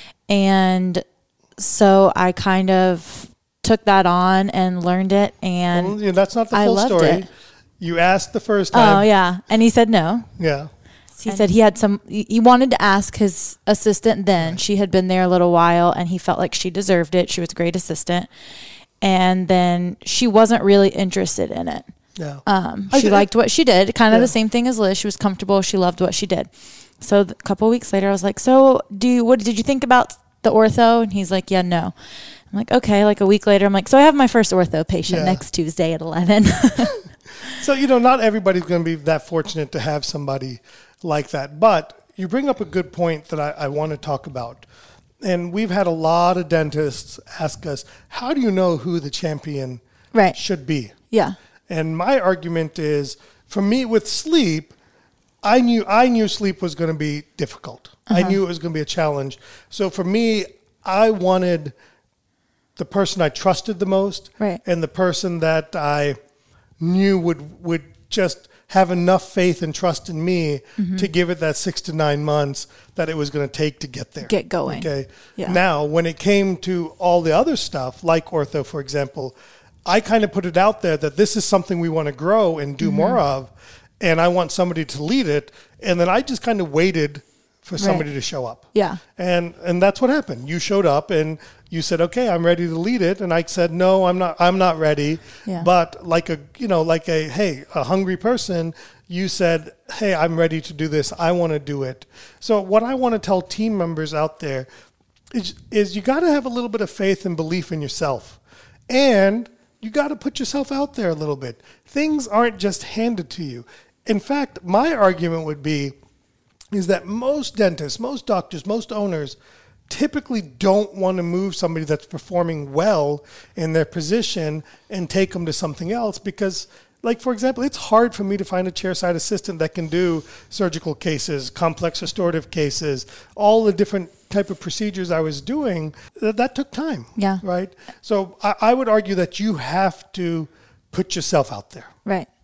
And so I kind of took that on and learned it. And that's not the I full loved story. it. You asked the first time. Oh, yeah. And he said no. Yeah. He said he wanted to ask his assistant then. She had been there a little while, and he felt like she deserved it. She was a great assistant. And then she wasn't really interested in it. Yeah. She liked what she did, kind of the same thing as Liz. She was comfortable. She loved what she did. So a couple of weeks later, I was like, so what did you think about the ortho? And he's like, yeah, no. I'm like, okay. Like a week later, I'm like, so I have my first ortho patient next Tuesday at 11. So, not everybody's going to be that fortunate to have somebody like that. But you bring up a good point that I want to talk about. And we've had a lot of dentists ask us, how do you know who the champion should be? Yeah. And my argument is, for me with sleep, I knew sleep was going to be difficult. I knew it was going to be a challenge. So for me, I wanted the person I trusted the most, and the person that I knew would just have enough faith and trust in me to give it that 6 to 9 months that it was going to take to get there. Get going. Okay. Yeah. Now, when it came to all the other stuff, like ortho, for example, I kind of put it out there that this is something we want to grow and do more of, and I want somebody to lead it. And then I just kind of waited for somebody to show up. Yeah. And that's what happened. You showed up and you said, okay, I'm ready to lead it. And I said, no, I'm not ready. Yeah. But like a hungry person, you said, hey, I'm ready to do this. I want to do it. So what I want to tell team members out there is you got to have a little bit of faith and belief in yourself. And you got to put yourself out there a little bit. Things aren't just handed to you. In fact, my argument would be is that most dentists, most doctors, most owners typically don't want to move somebody that's performing well in their position and take them to something else because, like, for example, it's hard for me to find a chairside assistant that can do surgical cases, complex restorative cases, all the different type of procedures I was doing. That took time. Yeah. Right? So I would argue that you have to put yourself out there. Right.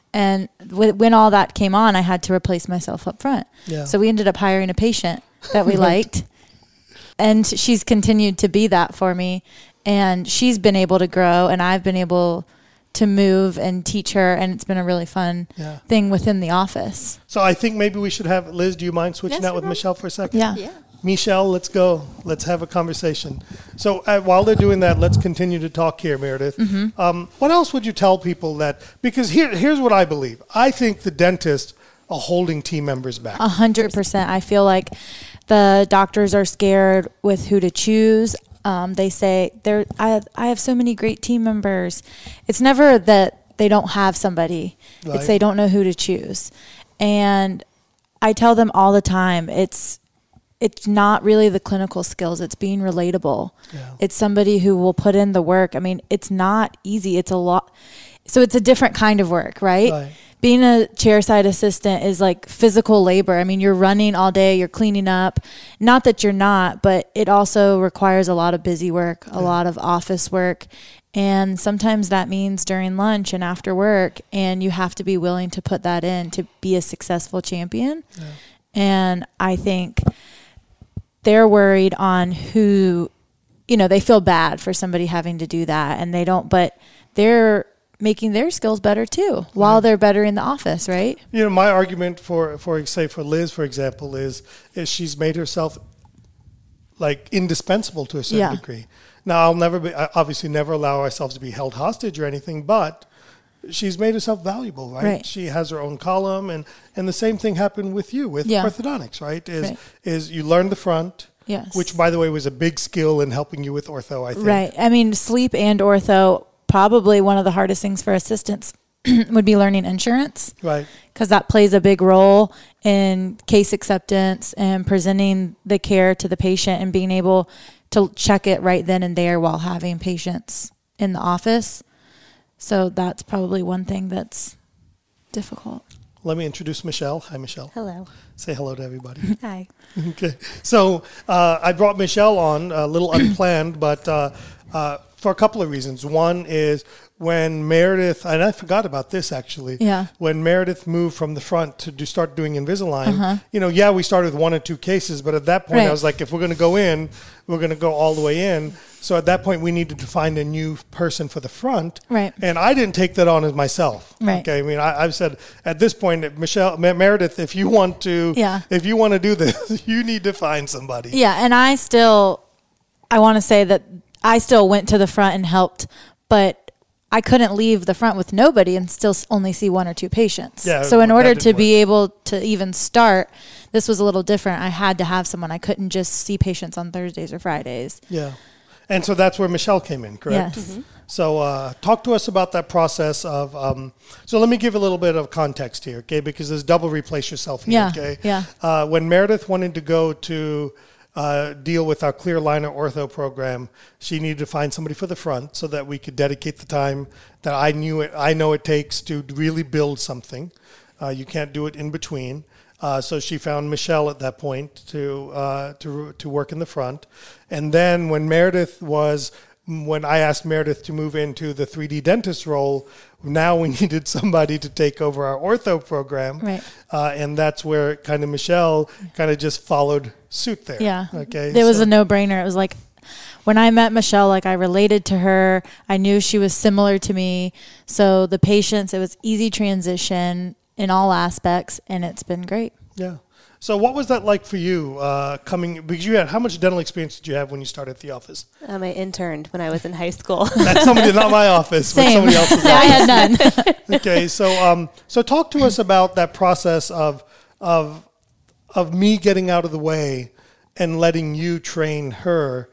And when all that came on, I had to replace myself up front. Yeah. So we ended up hiring a patient that we liked. And she's continued to be that for me. And she's been able to grow, and I've been able to move and teach her. And it's been a really fun thing within the office. So I think maybe we should have, Liz, do you mind switching Yes, out with no. Michelle for a second? Yeah. Michelle, let's go. Let's have a conversation. So while they're doing that, let's continue to talk here, Meredith. What else would you tell people that, because here's what I believe. I think the dentists are holding team members back. 100%. I feel like the doctors are scared with who to choose. They say, I have so many great team members. It's never that they don't have somebody. Right. It's they don't know who to choose. And I tell them all the time, it's not really the clinical skills. It's being relatable. Yeah. It's somebody who will put in the work. I mean, it's not easy. It's a lot. So it's a different kind of work, right? Right. Being a chairside assistant is like physical labor. I mean, you're running all day, you're cleaning up. Not that you're not, but it also requires a lot of busy work, a lot of office work. And sometimes that means during lunch and after work, and you have to be willing to put that in to be a successful champion. Yeah. And I think they're worried on who, they feel bad for somebody having to do that, and they don't, but they're making their skills better too while they're better in the office, right? My argument for Liz, for example, is she's made herself like indispensable to a certain degree. Now, obviously never allow ourselves to be held hostage or anything, but she's made herself valuable, right? She has her own column, and the same thing happened with you with orthodontics, right? Is you learned the front, which by the way was a big skill in helping you with ortho, I think. Right. I mean, sleep and ortho, probably one of the hardest things for assistants would be learning insurance. Right. Because that plays a big role in case acceptance and presenting the care to the patient and being able to check it right then and there while having patients in the office. So that's probably one thing that's difficult. Let me introduce Michelle. Hi, Michelle. Hello. Say hello to everybody. Hi. Okay. So I brought Michelle on, a little unplanned, but for a couple of reasons. One is when Meredith, and I forgot about this actually, when Meredith moved from the front to start doing Invisalign, we started with 1 or 2 cases, but at that point I was like, if we're going to go in, we're going to go all the way in. So at that point we needed to find a new person for the front. Right. And I didn't take that on as myself. Right. Okay. I mean, I've said at this point, Meredith, if you want to do this, you need to find somebody. Yeah. And I want to say that I still went to the front and helped, but I couldn't leave the front with nobody and still only see 1 or 2 patients. Yeah, so in order to be able to even start, this was a little different. I had to have someone. I couldn't just see patients on Thursdays or Fridays. Yeah. And so that's where Michelle came in, correct? Yes. Mm-hmm. So talk to us about that process of, so let me give a little bit of context here, okay? Because there's double replace yourself here, okay? Yeah. When Meredith wanted to go to deal with our clear aligner ortho program, she needed to find somebody for the front so that we could dedicate the time that I know it takes to really build something. You can't do it in between. So she found Michelle at that point to work in the front. And then when I asked Meredith to move into the 3D dentist role, now we needed somebody to take over our ortho program. Right. And that's where kind of Michelle kind of just followed suit there. Yeah. Okay. It was a no-brainer. It was like when I met Michelle, like I related to her. I knew she was similar to me. So the patients, it was easy transition in all aspects, and it's been great. Yeah. So what was that like for you because how much dental experience did you have when you started at the office? I interned when I was in high school. That's not my office, Same. but somebody else's office. I had none. Okay, so talk to us about that process of me getting out of the way and letting you train her,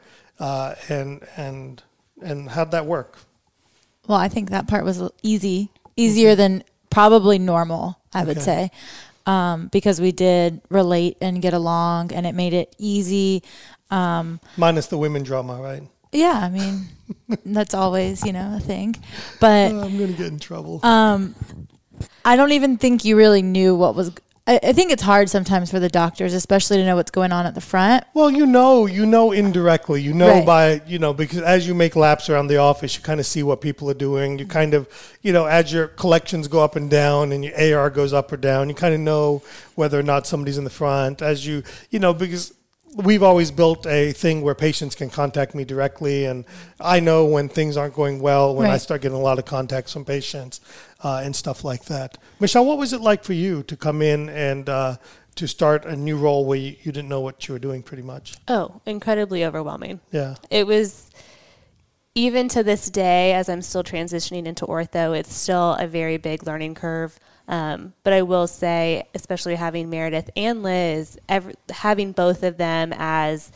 and how'd that work? Well, I think that part was easier than probably normal, I would say. Because we did relate and get along, and it made it easy. Minus the women drama, right? Yeah, I mean, that's always, a thing. But I'm going to get in trouble. I don't even think you really knew what was I think it's hard sometimes for the doctors, especially to know what's going on at the front. Well, you know indirectly, Right. by, because as you make laps around the office, you kind of see what people are doing. You kind of, as your collections go up and down and your AR goes up or down, you kind of know whether or not somebody's in the front as because we've always built a thing where patients can contact me directly, and I know when things aren't going well, when I Right. start getting a lot of contacts from patients and stuff like that. Michelle, what was it like for you to come in and to start a new role where you didn't know what you were doing pretty much? Oh, incredibly overwhelming. Yeah. It was, even to this day, as I'm still transitioning into ortho, it's still a very big learning curve. But I will say, especially having Meredith and Liz, having both of them as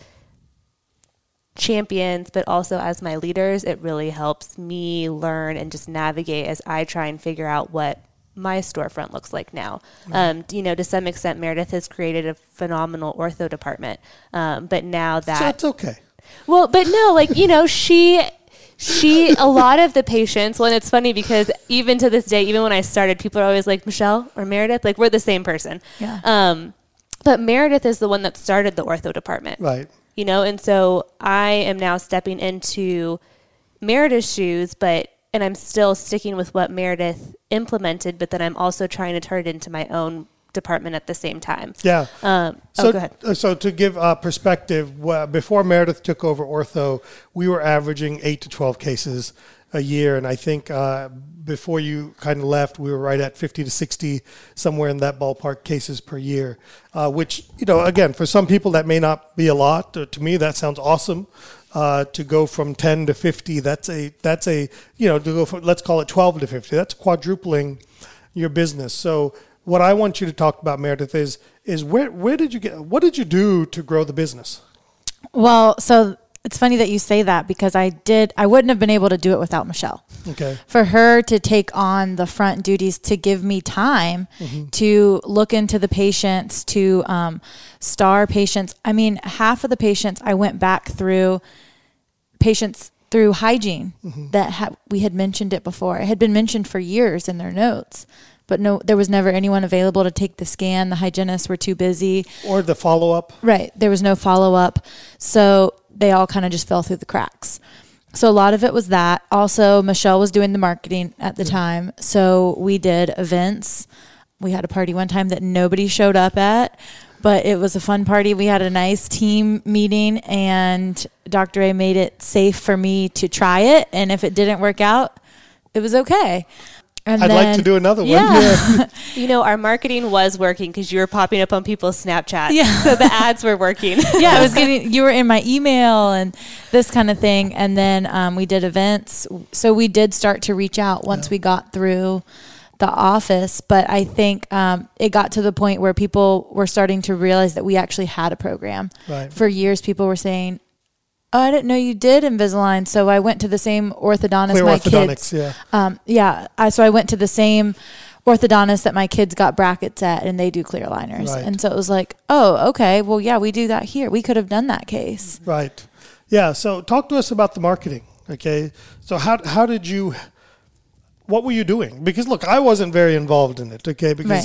champions, but also as my leaders, it really helps me learn and just navigate as I try and figure out what my storefront looks like now. To some extent, Meredith has created a phenomenal ortho department. But now that... So it's okay. Well, but no, she, a lot of the patients, well, and it's funny because even to this day, even when I started, people are always like, Michelle or Meredith, like we're the same person. Yeah. But Meredith is the one that started the ortho department. Right. And so I am now stepping into Meredith's shoes, and I'm still sticking with what Meredith implemented, but then I'm also trying to turn it into my own department at the same time. Yeah. Go ahead. So to give perspective, before Meredith took over ortho, we were averaging 8 to 12 cases a year. And I think before you kind of left, we were right at 50 to 60, somewhere in that ballpark, cases per year, which, again, for some people that may not be a lot. To me, that sounds awesome. To go from 10 to 50, that's a to go from, let's call it 12 to 50, that's quadrupling your business. So what I want you to talk about, Meredith, is where did you what did you do to grow the business? Well, so it's funny that you say that because I wouldn't have been able to do it without Michelle. Okay. For her to take on the front duties, to give me time to look into the patients, to star patients. I mean, half of the patients I went back through patients through hygiene that we had mentioned it before. It had been mentioned for years in their notes. But no, there was never anyone available to take the scan. The hygienists were too busy. Or the follow-up. Right. There was no follow-up. So they all kind of just fell through the cracks. So a lot of it was that. Also, Michelle was doing the marketing at the time. So we did events. We had a party one time that nobody showed up at, but it was a fun party. We had a nice team meeting, and Dr. A made it safe for me to try it. And if it didn't work out, it was okay. And I'd like to do another one. Yeah. Our marketing was working because you were popping up on people's Snapchat. Yeah. So the ads were working. Yeah, you were in my email and this kind of thing. And then we did events. So we did start to reach out once we got through the office. But I think it got to the point where people were starting to realize that we actually had a program. Right. For years, people were saying, oh, I didn't know you did Invisalign. So I went to the same orthodontist Clear my orthodontics, kids. So I went to the same orthodontist that my kids got brackets at, and they do clear aligners. Right. And so it was like, oh, okay, well, yeah, we do that here. We could have done that case. Right. Yeah. So talk to us about the marketing. Okay. So how did you? What were you doing? Because look, I wasn't very involved in it, okay? Because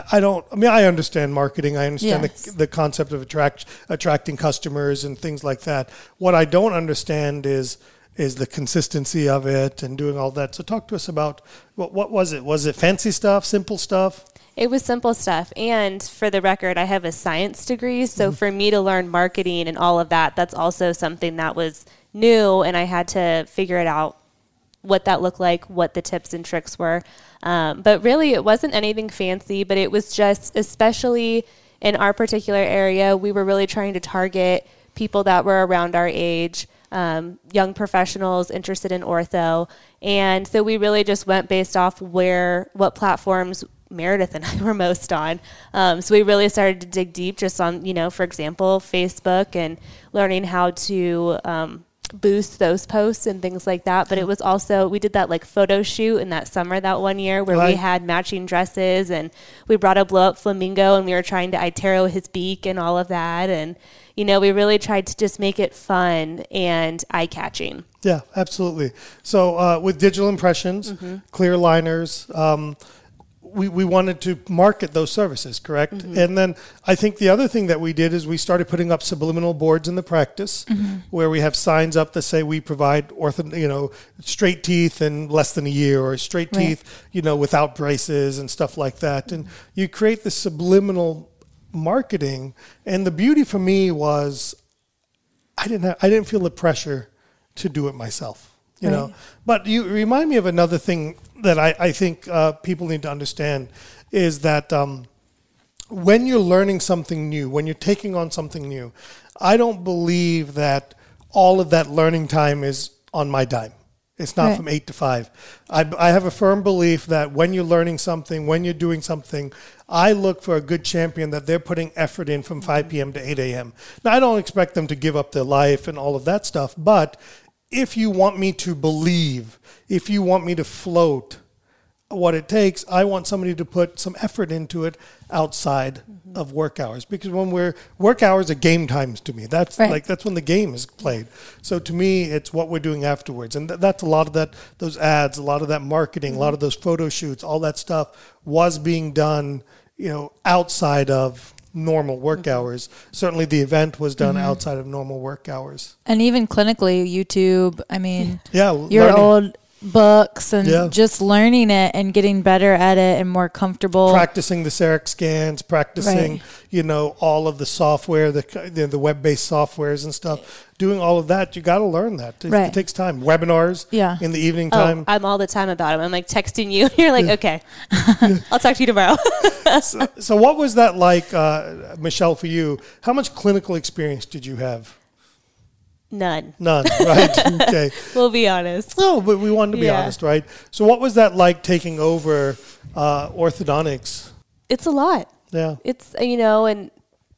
I understand marketing. I understand the concept of attracting customers and things like that. What I don't understand is the consistency of it and doing all that. So talk to us about what was it? Was it fancy stuff, simple stuff? It was simple stuff. And for the record, I have a science degree. So for me to learn marketing and all of that, that's also something that was new, and I had to figure it out, what that looked like, what the tips and tricks were. But really, it wasn't anything fancy, but it was just, especially in our particular area, we were really trying to target people that were around our age, young professionals interested in ortho. And so we really just went based off what platforms Meredith and I were most on. So we really started to dig deep just on, for example, Facebook, and learning how to boost those posts and things like that. But it was also, we did that like photo shoot in that summer that one year where we had matching dresses, and we brought a blow up flamingo, and we were trying to iTero his beak and all of that. And, we really tried to just make it fun and eye-catching. Yeah, absolutely. So with digital impressions, clear liners, we wanted to market those services, correct? Mm-hmm. And then I think the other thing that we did is we started putting up subliminal boards in the practice where we have signs up that say we provide straight teeth in less than a year, or straight teeth, without braces and stuff like that. And you create this subliminal marketing. And the beauty for me was I didn't feel the pressure to do it myself. You know, but you remind me of another thing that I think people need to understand is that when you're learning something new, when you're taking on something new, I don't believe that all of that learning time is on my dime. It's not from 8 to 5. I have a firm belief that when you're learning something, when you're doing something, I look for a good champion that they're putting effort in from 5 p.m. to 8 a.m. Now, I don't expect them to give up their life and all of that stuff, but if you want me to believe, if you want me to float what it takes, I want somebody to put some effort into it outside of work hours. Because when work hours are game times to me. That's that's when the game is played. So to me, it's what we're doing afterwards. And that's a lot of those ads, a lot of that marketing, a lot of those photo shoots, all that stuff was being done, outside of normal work hours. Certainly the event was done outside of normal work hours. And even clinically, YouTube, your learning. old books and just learning it and getting better at it and more comfortable. Practicing the CEREC scans, practicing, all of the software, the web-based softwares and stuff. Doing all of that, you got to learn that. It takes time. Webinars in the evening time. I'm all the time about them. I'm like texting you. You're like, okay, I'll talk to you tomorrow. So what was that like, Michelle, for you? How much clinical experience did you have? None, right? Okay. We'll be honest. No, but we wanted to be honest, right? So what was that like taking over orthodontics? It's a lot. Yeah. It's, and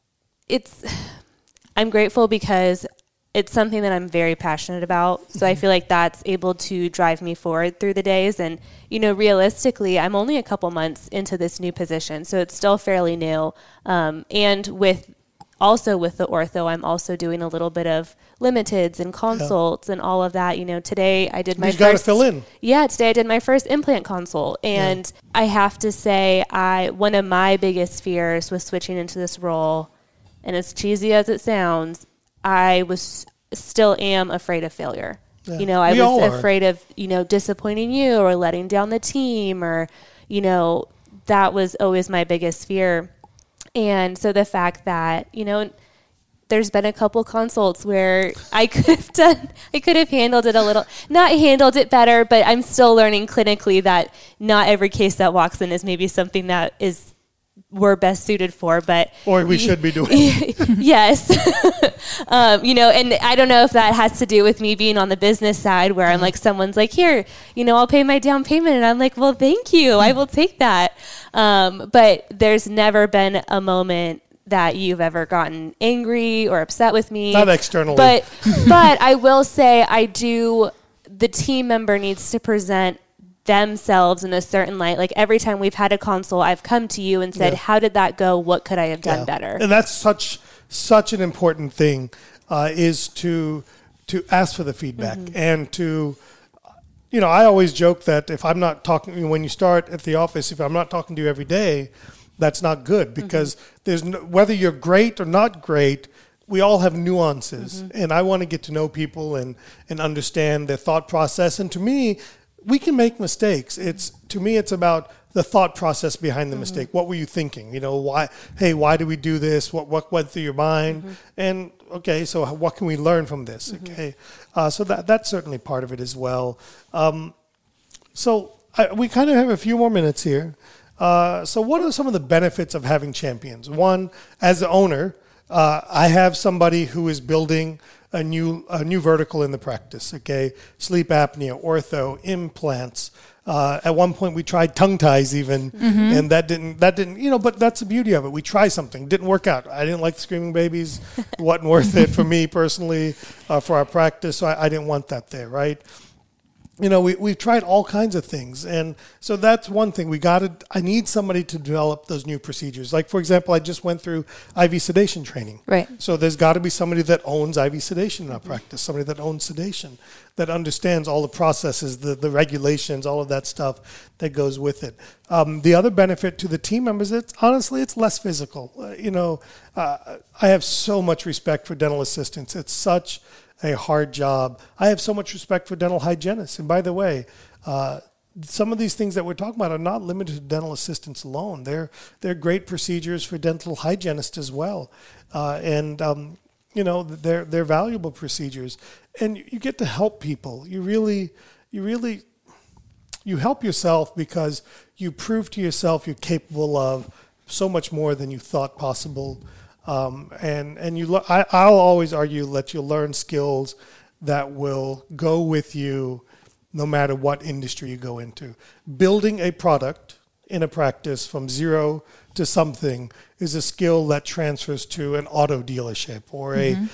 I'm grateful because it's something that I'm very passionate about. So I feel like that's able to drive me forward through the days. And, realistically, I'm only a couple months into this new position, so it's still fairly new. And with the ortho, I'm also doing a little bit of limiteds and consults and all of that. Today I did my first. You got to fill in. Yeah, today I did my first implant consult, and I have to say, one of my biggest fears was switching into this role, and as cheesy as it sounds, I still am afraid of failure. Yeah. I was afraid of disappointing you or letting down the team, or that was always my biggest fear. And so the fact that, there's been a couple consults where I could have handled it not handled it better, but I'm still learning clinically that not every case that walks in is maybe something that we're best suited for, or we should be doing. Yes. And I don't know if that has to do with me being on the business side where I'm like, someone's like, here, I'll pay my down payment. And I'm like, well, thank you. I will take that. But there's never been a moment that you've ever gotten angry or upset with me. Not externally. But I will say the team member needs to present themselves in a certain light. Like every time we've had a consult, I've come to you and said, how did that go? What could I have done better? And that's such an important thing, is to ask for the feedback and to, I always joke that if I'm not talking, when you start at the office, if I'm not talking to you every day, that's not good, because there's whether you're great or not great, we all have nuances, and I want to get to know people and understand their thought process. And to me, we can make mistakes. It's about the thought process behind the mistake. What were you thinking? Why do we do this? What went through your mind? And okay, so what can we learn from this? Okay, so that's certainly part of it as well. We kind of have a few more minutes here. So what are some of the benefits of having champions? One, as the owner, I have somebody who is building a new vertical in the practice. Okay, sleep apnea, ortho, implants. At one point, we tried tongue ties even, and that didn't. But that's the beauty of it. We try something, didn't work out. I didn't like the screaming babies. It wasn't worth it for me personally, for our practice. So I didn't want that there, right? we've tried all kinds of things. And so that's one thing. I need somebody to develop those new procedures. Like, for example, I just went through IV sedation training. Right. So there's got to be somebody that owns IV sedation in our practice, somebody that owns sedation, that understands all the processes, the regulations, all of that stuff that goes with it. The other benefit to the team members, it's less physical. I have so much respect for dental assistants. It's such a hard job. I have so much respect for dental hygienists. And by the way, some of these things that we're talking about are not limited to dental assistants alone. They're great procedures for dental hygienists as well. They're valuable procedures. And you get to help people. You help yourself because you prove to yourself you're capable of so much more than you thought possible. I'll always argue that you'll learn skills that will go with you no matter what industry you go into. Building a product in a practice from zero to something is a skill that transfers to an auto dealership or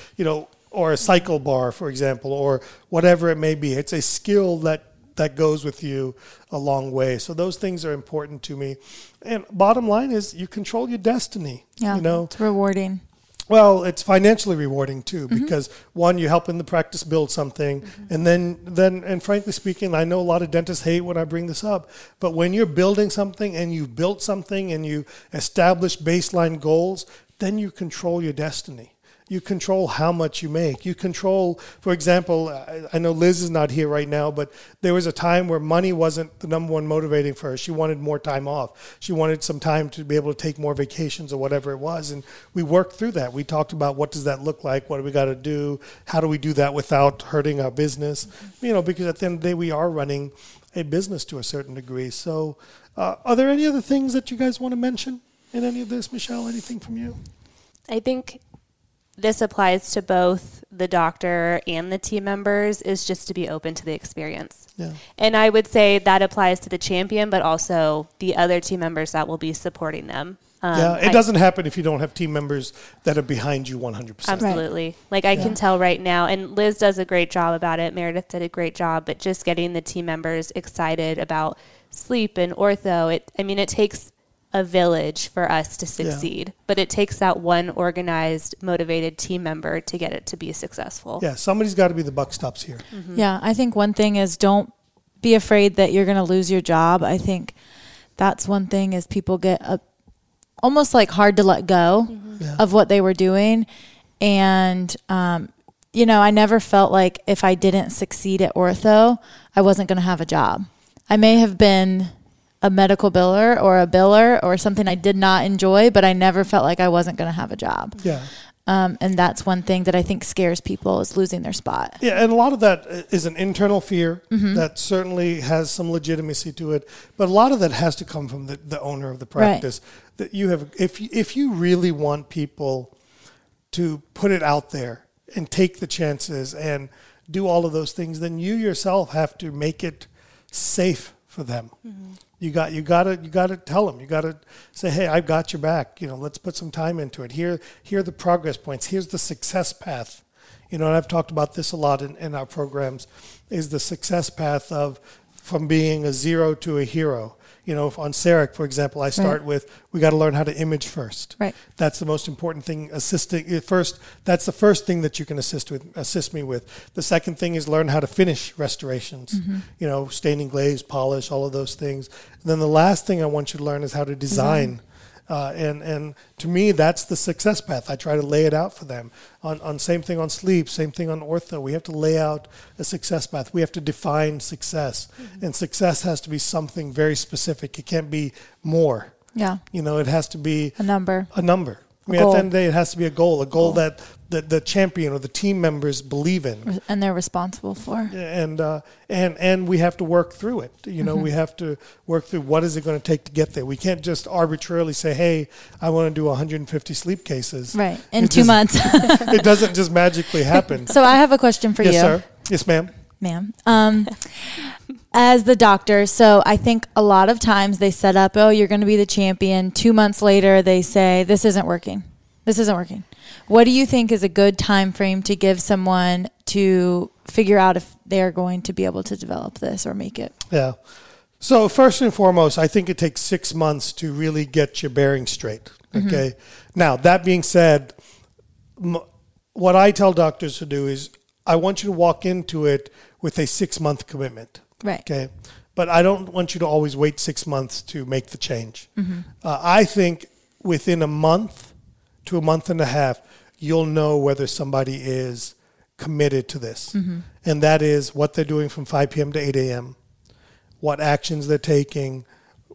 or a cycle bar, for example, or whatever it may be. It's a skill that goes with you a long way. So those things are important to me. And bottom line is you control your destiny. Yeah, it's rewarding. Well, it's financially rewarding too, because one, you're helping the practice build something. And then frankly speaking, I know a lot of dentists hate when I bring this up, but when you're building something and you've built something and you establish baseline goals, then you control your destiny. You control how much you make. You control, for example, I know Liz is not here right now, but there was a time where money wasn't the number one motivating for her. She wanted more time off. She wanted some time to be able to take more vacations or whatever it was. And we worked through that. We talked about what does that look like? What do we got to do? How do we do that without hurting our business? Because at the end of the day, we are running a business to a certain degree. So are there any other things that you guys want to mention in any of this? Michelle, anything from you? I think this applies to both the doctor and the team members, is just to be open to the experience. Yeah. And I would say that applies to the champion, but also the other team members that will be supporting them. It doesn't happen if you don't have team members that are behind you 100%. Absolutely. Right. Like I can tell right now, and Liz does a great job about it. Meredith did a great job, but just getting the team members excited about sleep and ortho, it takes a village for us to succeed, but it takes that one organized, motivated team member to get it to be successful. Yeah, somebody's got to be the buck stops here. Yeah, I think one thing is don't be afraid that you're going to lose your job. I think that's one thing is people get almost like hard to let go of what they were doing. And, I never felt like if I didn't succeed at ortho, I wasn't going to have a job. I may have been a medical biller or a biller or something I did not enjoy, but I never felt like I wasn't going to have a job. Yeah. And that's one thing that I think scares people is losing their spot. Yeah, and a lot of that is an internal fear that certainly has some legitimacy to it, but a lot of that has to come from the owner of the practice. Right. That you have, if you really want people to put it out there and take the chances and do all of those things, then you yourself have to make it safe for them. You got to tell them. You got to say, hey, I've got your back. Let's put some time into it. Here are the progress points. Here's the success path. And I've talked about this a lot in our programs, is the success path from being a zero to a hero. On CEREC, for example, I start with, we got to learn how to image first. Right. That's the most important thing. Assisting first. That's the first thing that you can assist me with. The second thing is learn how to finish restorations. Staining, glaze, polish, all of those things. And then the last thing I want you to learn is how to design. And to me, that's the success path. I try to lay it out for them. On same thing on sleep, same thing on ortho. We have to lay out a success path. We have to define success. And success has to be something very specific. It can't be more. Yeah. It has to be a number. At the end of the day, it has to be a goal that the champion or the team members believe in. And they're responsible for. And we have to work through it. We have to work through what is it going to take to get there. We can't just arbitrarily say, hey, I want to do 150 sleep cases. Right. In 2 months. It doesn't just magically happen. So I have a question for you. Yes, sir. Yes, ma'am. As the doctor, so I think a lot of times they set up, you're going to be the champion. 2 months later, they say, this isn't working. What do you think is a good time frame to give someone to figure out if they're going to be able to develop this or make it. Yeah. So first and foremost, I think it takes 6 months to really get your bearings straight. Okay. Now, that being said, what I tell doctors to do is I want you to walk into it with a 6-month commitment. Right. Okay. But I don't want you to always wait 6 months to make the change. I think within a month to a month and a half, you'll know whether somebody is committed to this. And that is what they're doing from 5 p.m. to 8 a.m., what actions they're taking.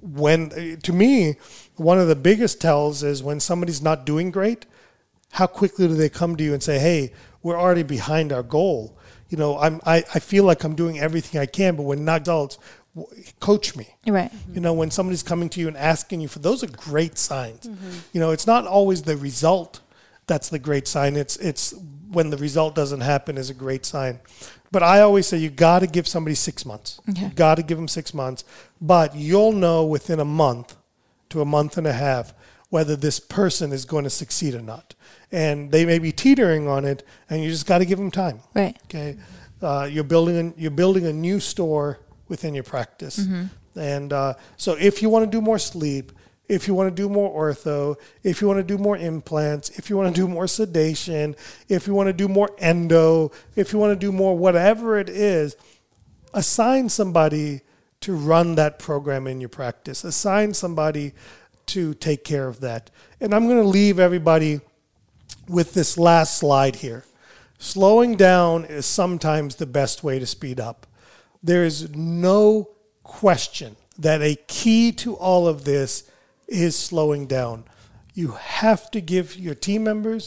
To me, one of the biggest tells is when somebody's not doing great, how quickly do they come to you and say, hey, we're already behind our goal. You know, I feel like I'm doing everything I can, but when not adults, coach me. Right. You know, when somebody's coming to you and asking you for, those are great signs. You know, it's not always the result that's the great sign. It's when the result doesn't happen is a great sign. But I always say you got to give somebody 6 months. Okay. You got to give them 6 months. But you'll know within a month to a month and a half whether this person is going to succeed or not. And they may be teetering on it, and you just got to give them time. Right. Okay. You're building a new store within your practice. And so if you want to do more sleep, if you want to do more ortho, if you want to do more implants, if you want to do more sedation, if you want to do more endo, if you want to do more whatever it is, assign somebody to run that program in your practice. Assign somebody to take care of that. And I'm going to leave everybody with this last slide here. Slowing down is sometimes the best way to speed up. There is no question that a key to all of this is slowing down. You have to give your team members,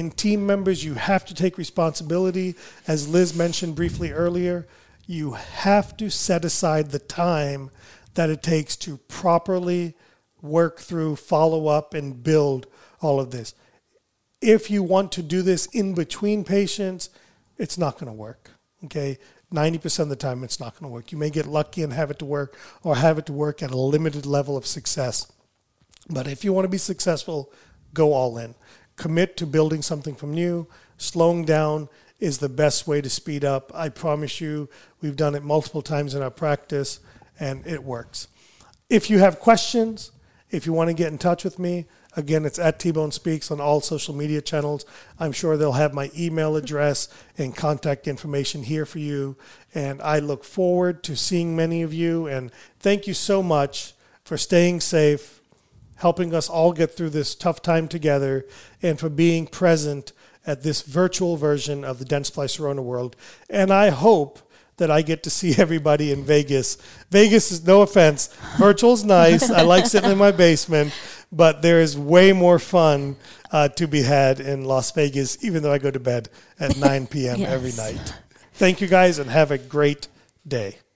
you have to take responsibility. As Liz mentioned briefly earlier, you have to set aside the time that it takes to properly work through, follow up, and build all of this. If you want to do this in between patients, it's not going to work. Okay? 90% of the time, it's not going to work. You may get lucky and have it to work, or have it to work at a limited level of success. But if you want to be successful, go all in. Commit to building something from new. Slowing down is the best way to speed up. I promise you, we've done it multiple times in our practice, and it works. If you have questions, if you want to get in touch with me, again, it's at T-Bone Speaks on all social media channels. I'm sure they'll have my email address and contact information here for you. And I look forward to seeing many of you. And thank you so much for staying safe, helping us all get through this tough time together, and for being present at this virtual version of the Dentsply Sirona World. And I hope that I get to see everybody in Vegas. Vegas is, no offense, virtual's nice. I like sitting in my basement, but there is way more fun to be had in Las Vegas, even though I go to bed at 9 p.m. Yes. every night. Thank you guys, and have a great day.